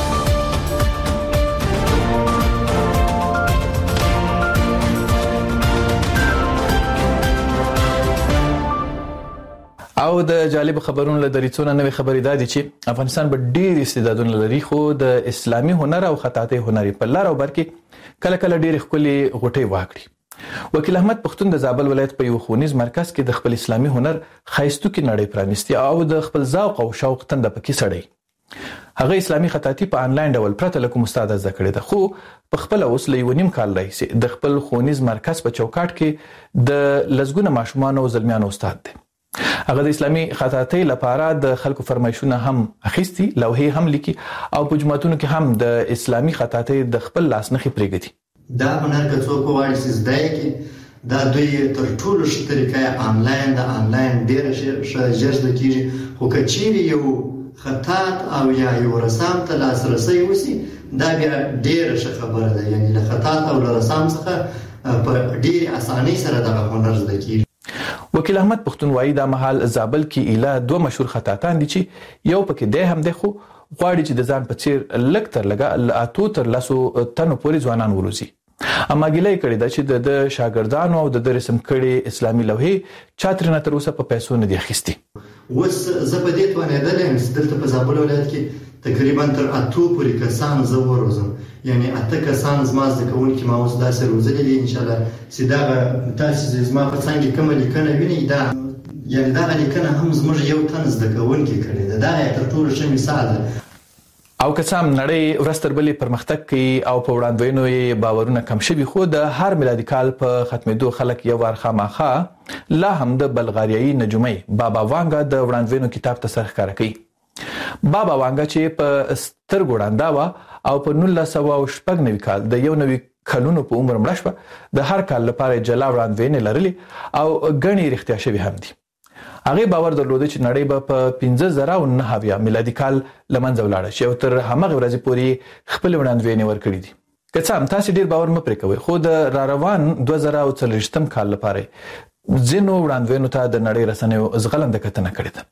Speaker 23: او د جالب خبرونو له دریڅونه نوې خبرې دادي چې افغانستان به ډېر استعدادونه لري خو د اسلامي هنر او خطاطۍ هنري په لار او بر کې کله کله ډېر ښکلي غوټۍ واکړي وکیل احمد پښتون د زابل ولایت په یو ښوونیز مرکز کې د خپل اسلامي هنر ښایستوکي نړۍ پرانیستي او د خپل ذوق او شوق تنده پکې سړی هغه اسلامي خطاطي په انلاین ډول پرته له کوم استاد زده کړې ده خو په خپل اوس له 1.5 کال راهیسې د خپل ښوونیز مرکز په چوکاټ کې د لزګونه ماشومان او زلمیانو استاد دی هغه د اسلامي خطاطۍ لپاره د خلکو فرمایشونه هم اخیستي لوحې هم لیکي او په جماعتونو کې هم د اسلامي خطاطۍ د خپل لاس نښې پرېږدي
Speaker 11: دا هنر که څوک وغواړي چې زده یې کړي دا دوی تر ټولو ښه طریقه آنلاین د آنلاین ډېره ښه ژر زده کېږي خو که چیرې یو خطاط او یا یو رسام ته لاسرسی وشي دا بیا ډېره ښه خبره ده یعنې له خطاط او له رسام څخه په ډېرې اسانۍ سره دغه هنر زده کېږي
Speaker 23: وکیل احمد پښتون وایي دا مهال زابل کې ایله 2 مشهور خطاطان دي چې یو پکې دی هم دی خو غواړي چې د ځان په څیر لږ تر لږه له 8 تر 10 تنو پورې ځوانان وروزي اما ګیله یې کړې ده چې د شاګردانو او د رسم کړي اسلامي لوحې چا ترېنه تر اوسه په پیسو نه دي اخیستي
Speaker 11: اوس زه په دې توانېدلی یم چې دلته په زابل ولایت کې تقریبا تر 8 پورې کسان زه وروزم یعنی 8 کسان زما زده کوونکي ما اوس داسې روزلي دي انشاءالله چې دغه تاسې زما په څنګ کې کومه لیکنه وینئ دا یعنی دغه لیکنه هم زموږ یو تن زده کوونکی کړې ده دا یې تر ټولو ښه مثال ده
Speaker 23: او که څه هم نړۍ ورځ تر بلې پرمختګ کوي او په وړاندوینو یې باورونه کم شوي خو د هر میلادي کال په ختمېدو خلک یو وار خامخا لا هم د بلغاریایي نجومۍ بابا وانګا د وړاندوینو کتاب ته سر ښکاره کوي بابا وانګا چې په سترګو ړنده وه او په 1996 کال د 1 کلونو په عمر مړه شوه د هر کال لپاره جلا وړاندوینې لرلې او ګڼې رښتیا شوي هم دي هغه باور درلوده چې نړۍ به په 1509 میلادي کال لمنځه ولاړه شي او تر همغه ورځې پورې خپل وړاندوینې ورکړي دي که څه هم تاسو ډیر باور مه پرې کوئ خو د راروان 2040 کال لپاره ځینو وړاندوینو ته د نړۍ رسنیو زغلنده کتنه کړې ده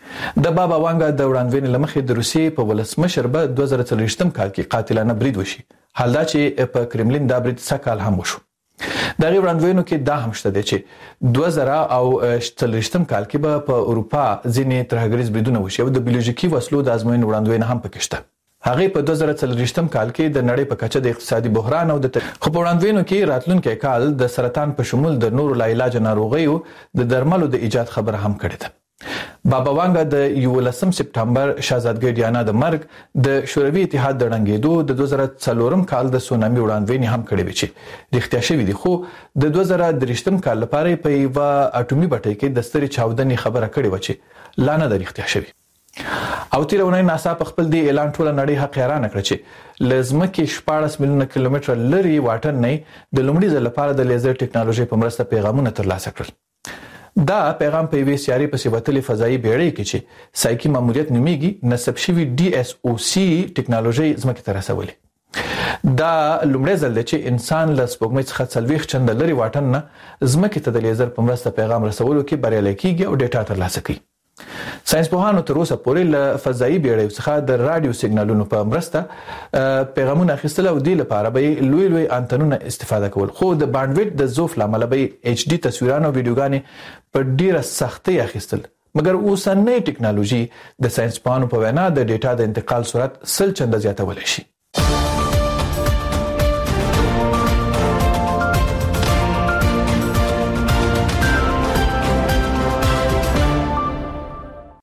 Speaker 23: د بابا وانګا د وړاندوینې لمخې د روسیې په ولسمشر به 2040 کال کې قاتلانه برید وشي حال دا چې په کرملین دا برید 1 کال هم وشو د غي وړاندوینو کې دا هم شته چې 2040 کال کې به په اروپا ځینې ترهګریز بریدونه وشي او د بیولوژیکي وسلو د ازموینې وړاندوینه هم پکې شته. هغه په 2040 کال کې د نړۍ په کچه د اقتصادي بحران او د خو په وړاندوینو کې راتلونکي کال د سرطان په شمول د نورو لاعلاج ناروغیو د درملو د ایجاد خبره هم کړې ده. بابا وانګا د 11 سپټمبر شاهزادګۍ ډیانا د مرګ د شوروي اتحاد د ړنګېدو د 2004 کال د سونامي وړاندوینې هم کړې وي چې رښتیا شوي دي، خو د 2023 کال لپاره په یو اټومي بټۍ کې د ستري چاودنې خبره کړې و چې لا نه د رښتیا شوي. او تیرونی ناسا په خپل دی اعلان ټوله نړۍ حق حیرانه کړ چې لزمکه 14 میلیونه کیلومتر لري واټن نه د لومړي ځل لپاره د لیزر ټکنالوژي په مرسته پیغامونه ترلاسه کړل. دا پیغام په وی سیاري په سیوتلې فضایي بیړۍ کې چې سایکي ماموریت نومیږي نسب شوی DSOC ټکنالوژي زمکه ته رسولي. دا لومړی ځل دی چې انسان له سپوږمۍ څخه 40 چنده لري واټن نه زمکه ته د لیزر په مرسته پیغام رسولو کې بریالي کیږي او ډیټا ترلاسه کوي. ساينس پوهانو تر اوسه پورې له فضایي بیړیو څخه د رادیو سیګنالونو په مرسته پیغامونه اخیستل او د لپاره به لوی انتنونه استفاده کول، خو د باندویډ د ضعف لامل به HD تصویرونه او ویډیوګانې په ډیره سختۍ اخیستل. مګر اوسنۍ ټکنالوژي د ساينس پوهانو په وینا د ډیټا د انتقال سرعت 100 چنده زیاتولی شي.